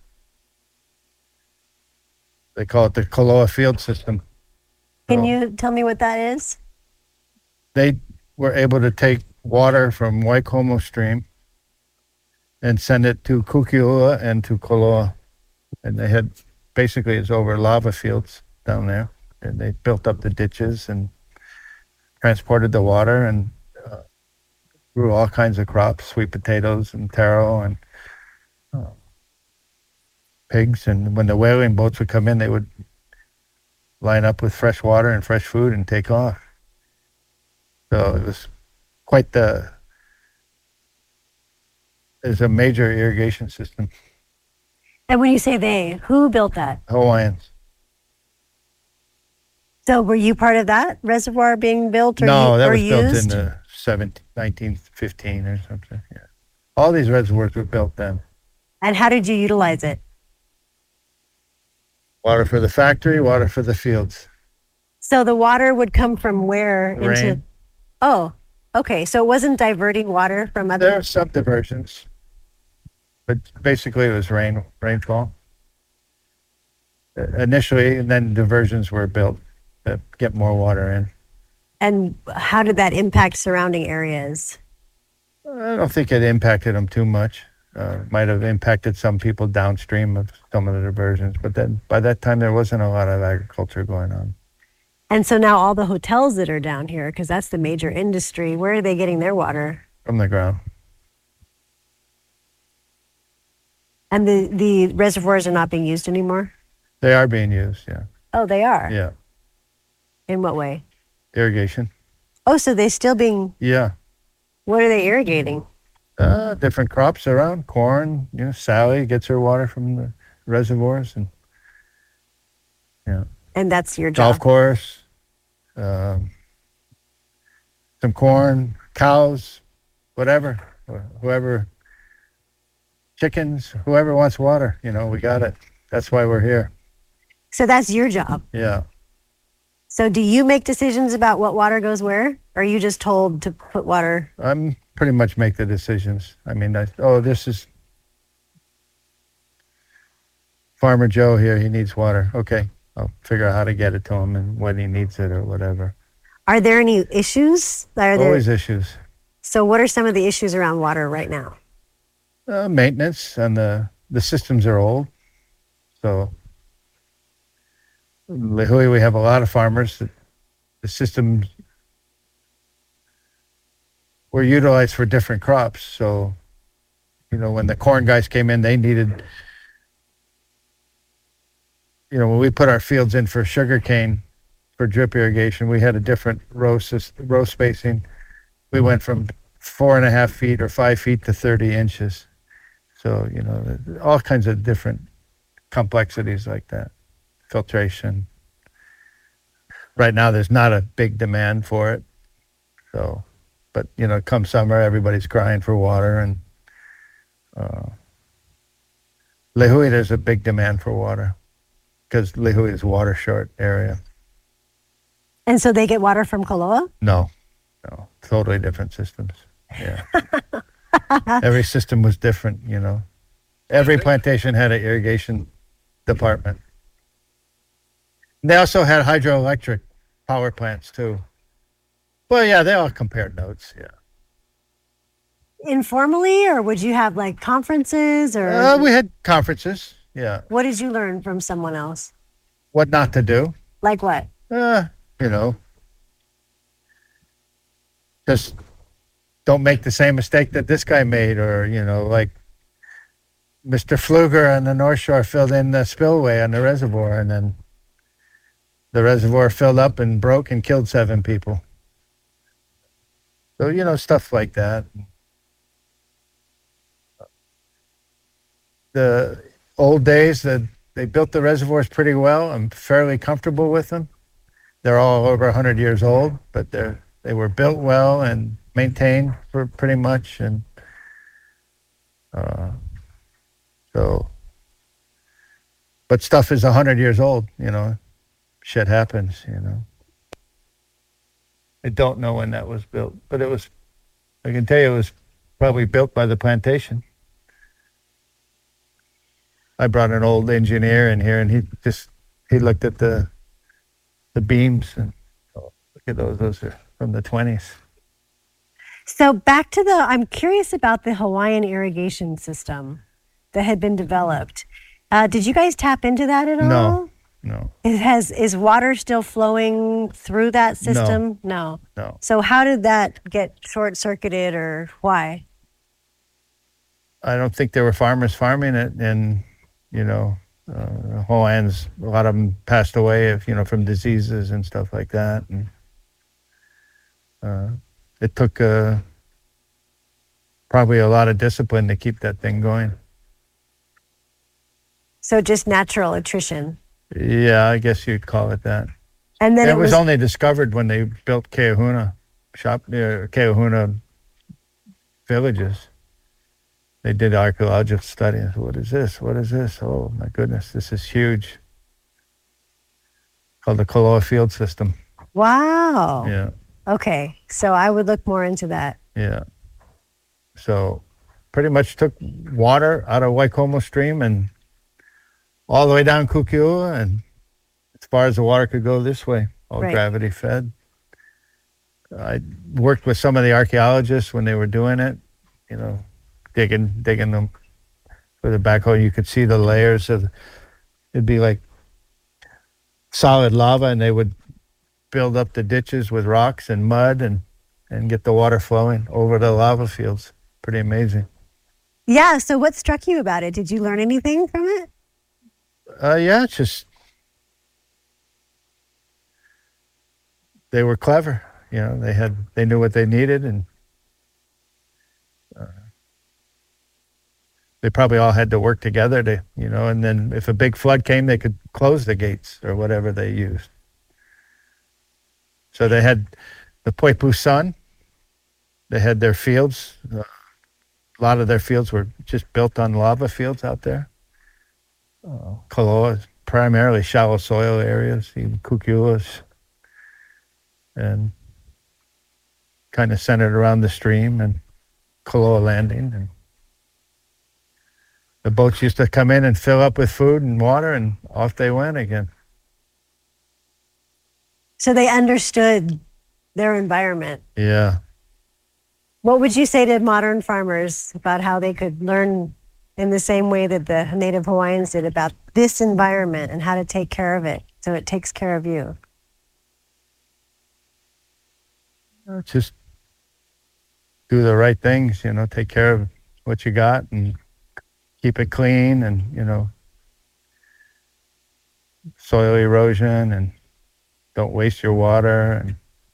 They call it the Koloa Field System. Can So you tell me what that is? they were able to take water from Waikomo Stream and send it to Kukiula and to Koloa. And they had, basically it's over lava fields down there. And they built up the ditches and transported the water and uh, grew all kinds of crops, sweet potatoes and taro and uh, pigs. And when the whaling boats would come in, they would line up with fresh water and fresh food and take off. So it was quite the, it's a major irrigation system. And when you say they, who built that? Hawaiians. So were you part of that reservoir being built or, No, u- that or was built in used? the seventeen, nineteen fifteen or something. Yeah. All these reservoirs were built then. And how did you utilize it? Water for the factory, water for the fields. So the water would come from where into? Rain. Oh, okay. So it wasn't diverting water from other. There are subdiversions, but basically it was rain, rainfall uh, initially, and then diversions were built to get more water in. And how did that impact surrounding areas? I don't think it impacted them too much. uh, might have impacted some people downstream of some of the diversions. But then by that time, there wasn't a lot of agriculture going on. And so now all the hotels that are down here, because that's the major industry, where are they getting their water? From the ground. And the, the reservoirs are not being used anymore? They are being used, yeah. Oh, they are? Yeah. In what way? Irrigation. Oh, so they still being... Yeah. What are they irrigating? Uh, different crops around. Corn, you know, Sally gets her water from the reservoirs. And yeah. And that's your job? Golf course. Um, some corn, cows, whatever. Whoever... Chickens, whoever wants water, you know, we got it. That's why we're here. So that's your job? Yeah. So do you make decisions about what water goes where? Or are you just told to put water? I'm pretty much make the decisions. I mean, I, oh, this is Farmer Joe here. He needs water. Okay. I'll figure out how to get it to him and when he needs it or whatever. Are there any issues? Are there... Always issues. So what are some of the issues around water right now? Uh, maintenance, and the, the systems are old. So in Lihue, we have a lot of farmers. That the systems were utilized for different crops. So, you know, when the corn guys came in, they needed, you know, when we put our fields in for sugarcane for drip irrigation, we had a different row, row spacing. We went from four and a half feet or five feet to thirty inches. So, you know, all kinds of different complexities like that. Filtration. Right now, there's not a big demand for it. So, but, you know, come summer, everybody's crying for water. And uh, Lihue, there's a big demand for water because Lihue is a water short area. And so they get water from Koloa? No, no, totally different systems. Yeah. Every system was different, you know. Every plantation had an irrigation department. And they also had hydroelectric power plants too. Well, yeah, they all compared notes, yeah. Informally, or would you have like conferences or? Uh, we had conferences, yeah. What did you learn from someone else? What not to do. Like what? Uh, you know, just don't make the same mistake that this guy made, or, you know, like Mister Pfluger on the North Shore filled in the spillway on the reservoir, and then the reservoir filled up and broke and killed seven people. So, you know, stuff like that. The old days, that they built the reservoirs pretty well. I'm fairly comfortable with them. They're all over one hundred years old, but they're they were built well and maintained for pretty much, and uh, so. But stuff is a hundred years old, you know. Shit happens, you know. I don't know when that was built, but it was. I can tell you, it was probably built by the plantation. I brought an old engineer in here, and he just he looked at the the beams, and oh, look at those. Those are from the twenties. So back to the, I'm curious about the Hawaiian irrigation system that had been developed. Uh, did you guys tap into that at all? No, no. It has, is water still flowing through that system? No. No. No. So how did that get short-circuited, or why? I don't think there were farmers farming it, and, you know, uh, Hawaiians, a lot of them passed away, if, you know, from diseases and stuff like that. And uh, it took uh, probably a lot of discipline to keep that thing going. So just natural attrition. Yeah, I guess you'd call it that. And then it, it was, was only discovered when they built Keahuna shop, uh, Keahuna villages. They did archaeological studies. What is this? What is this? Oh my goodness, this is huge. Called the Koloa Field System. Wow. Yeah. Okay, so I would look more into that. Yeah. So pretty much took water out of Waikomo Stream and all the way down Kukiua, and as far as the water could go this way, all Right. gravity fed. I worked with some of the archaeologists when they were doing it, you know, digging, digging them with a backhoe. You could see the layers of, it'd be like solid lava, and they would build up the ditches with rocks and mud and, and get the water flowing over the lava fields. Pretty amazing. Yeah. So what struck you about it? Did you learn anything from it? Uh, yeah, it's just, they were clever. You know, they had, they knew what they needed, and uh, they probably all had to work together to, you know, and then if a big flood came, they could close the gates or whatever they used. So they had the Poipu Sun. They had their fields. Uh, a lot of their fields were just built on lava fields out there. Uh, Koloa, primarily shallow soil areas, even Kukulas, and kind of centered around the stream and Koloa Landing. And the boats used to come in and fill up with food and water, and off they went again. So they understood their environment. Yeah. What would you say to modern farmers about how they could learn in the same way that the Native Hawaiians did about this environment and how to take care of it so it takes care of you? Just do the right things, you know, take care of what you got and keep it clean, and, you know, soil erosion, and don't waste your water, and,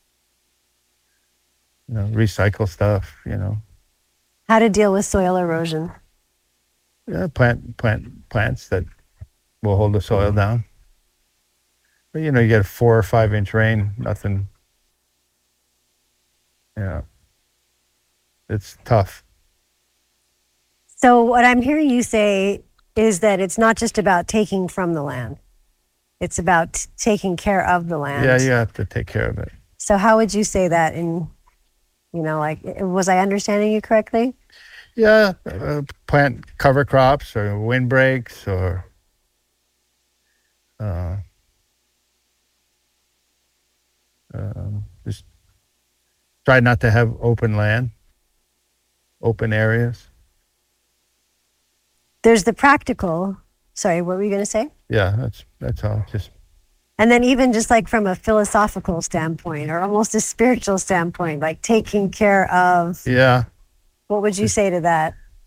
you know, recycle stuff, you know. How to deal with soil erosion? Yeah, plant plant plants that will hold the soil down. But, you know, you get a four or five inch rain, nothing. Yeah, it's tough. So what I'm hearing you say is that it's not just about taking from the land. It's about t- taking care of the land. Yeah, you have to take care of it. So how would you say that in, you know, like, was I understanding you correctly? Yeah, uh, plant cover crops or windbreaks, or uh, um, just try not to have open land, open areas. There's the practical. Sorry, what were you going to say? Yeah, that's that's all. Just And then even just like from a philosophical standpoint or almost a spiritual standpoint, like taking care of, yeah. what would you say to that?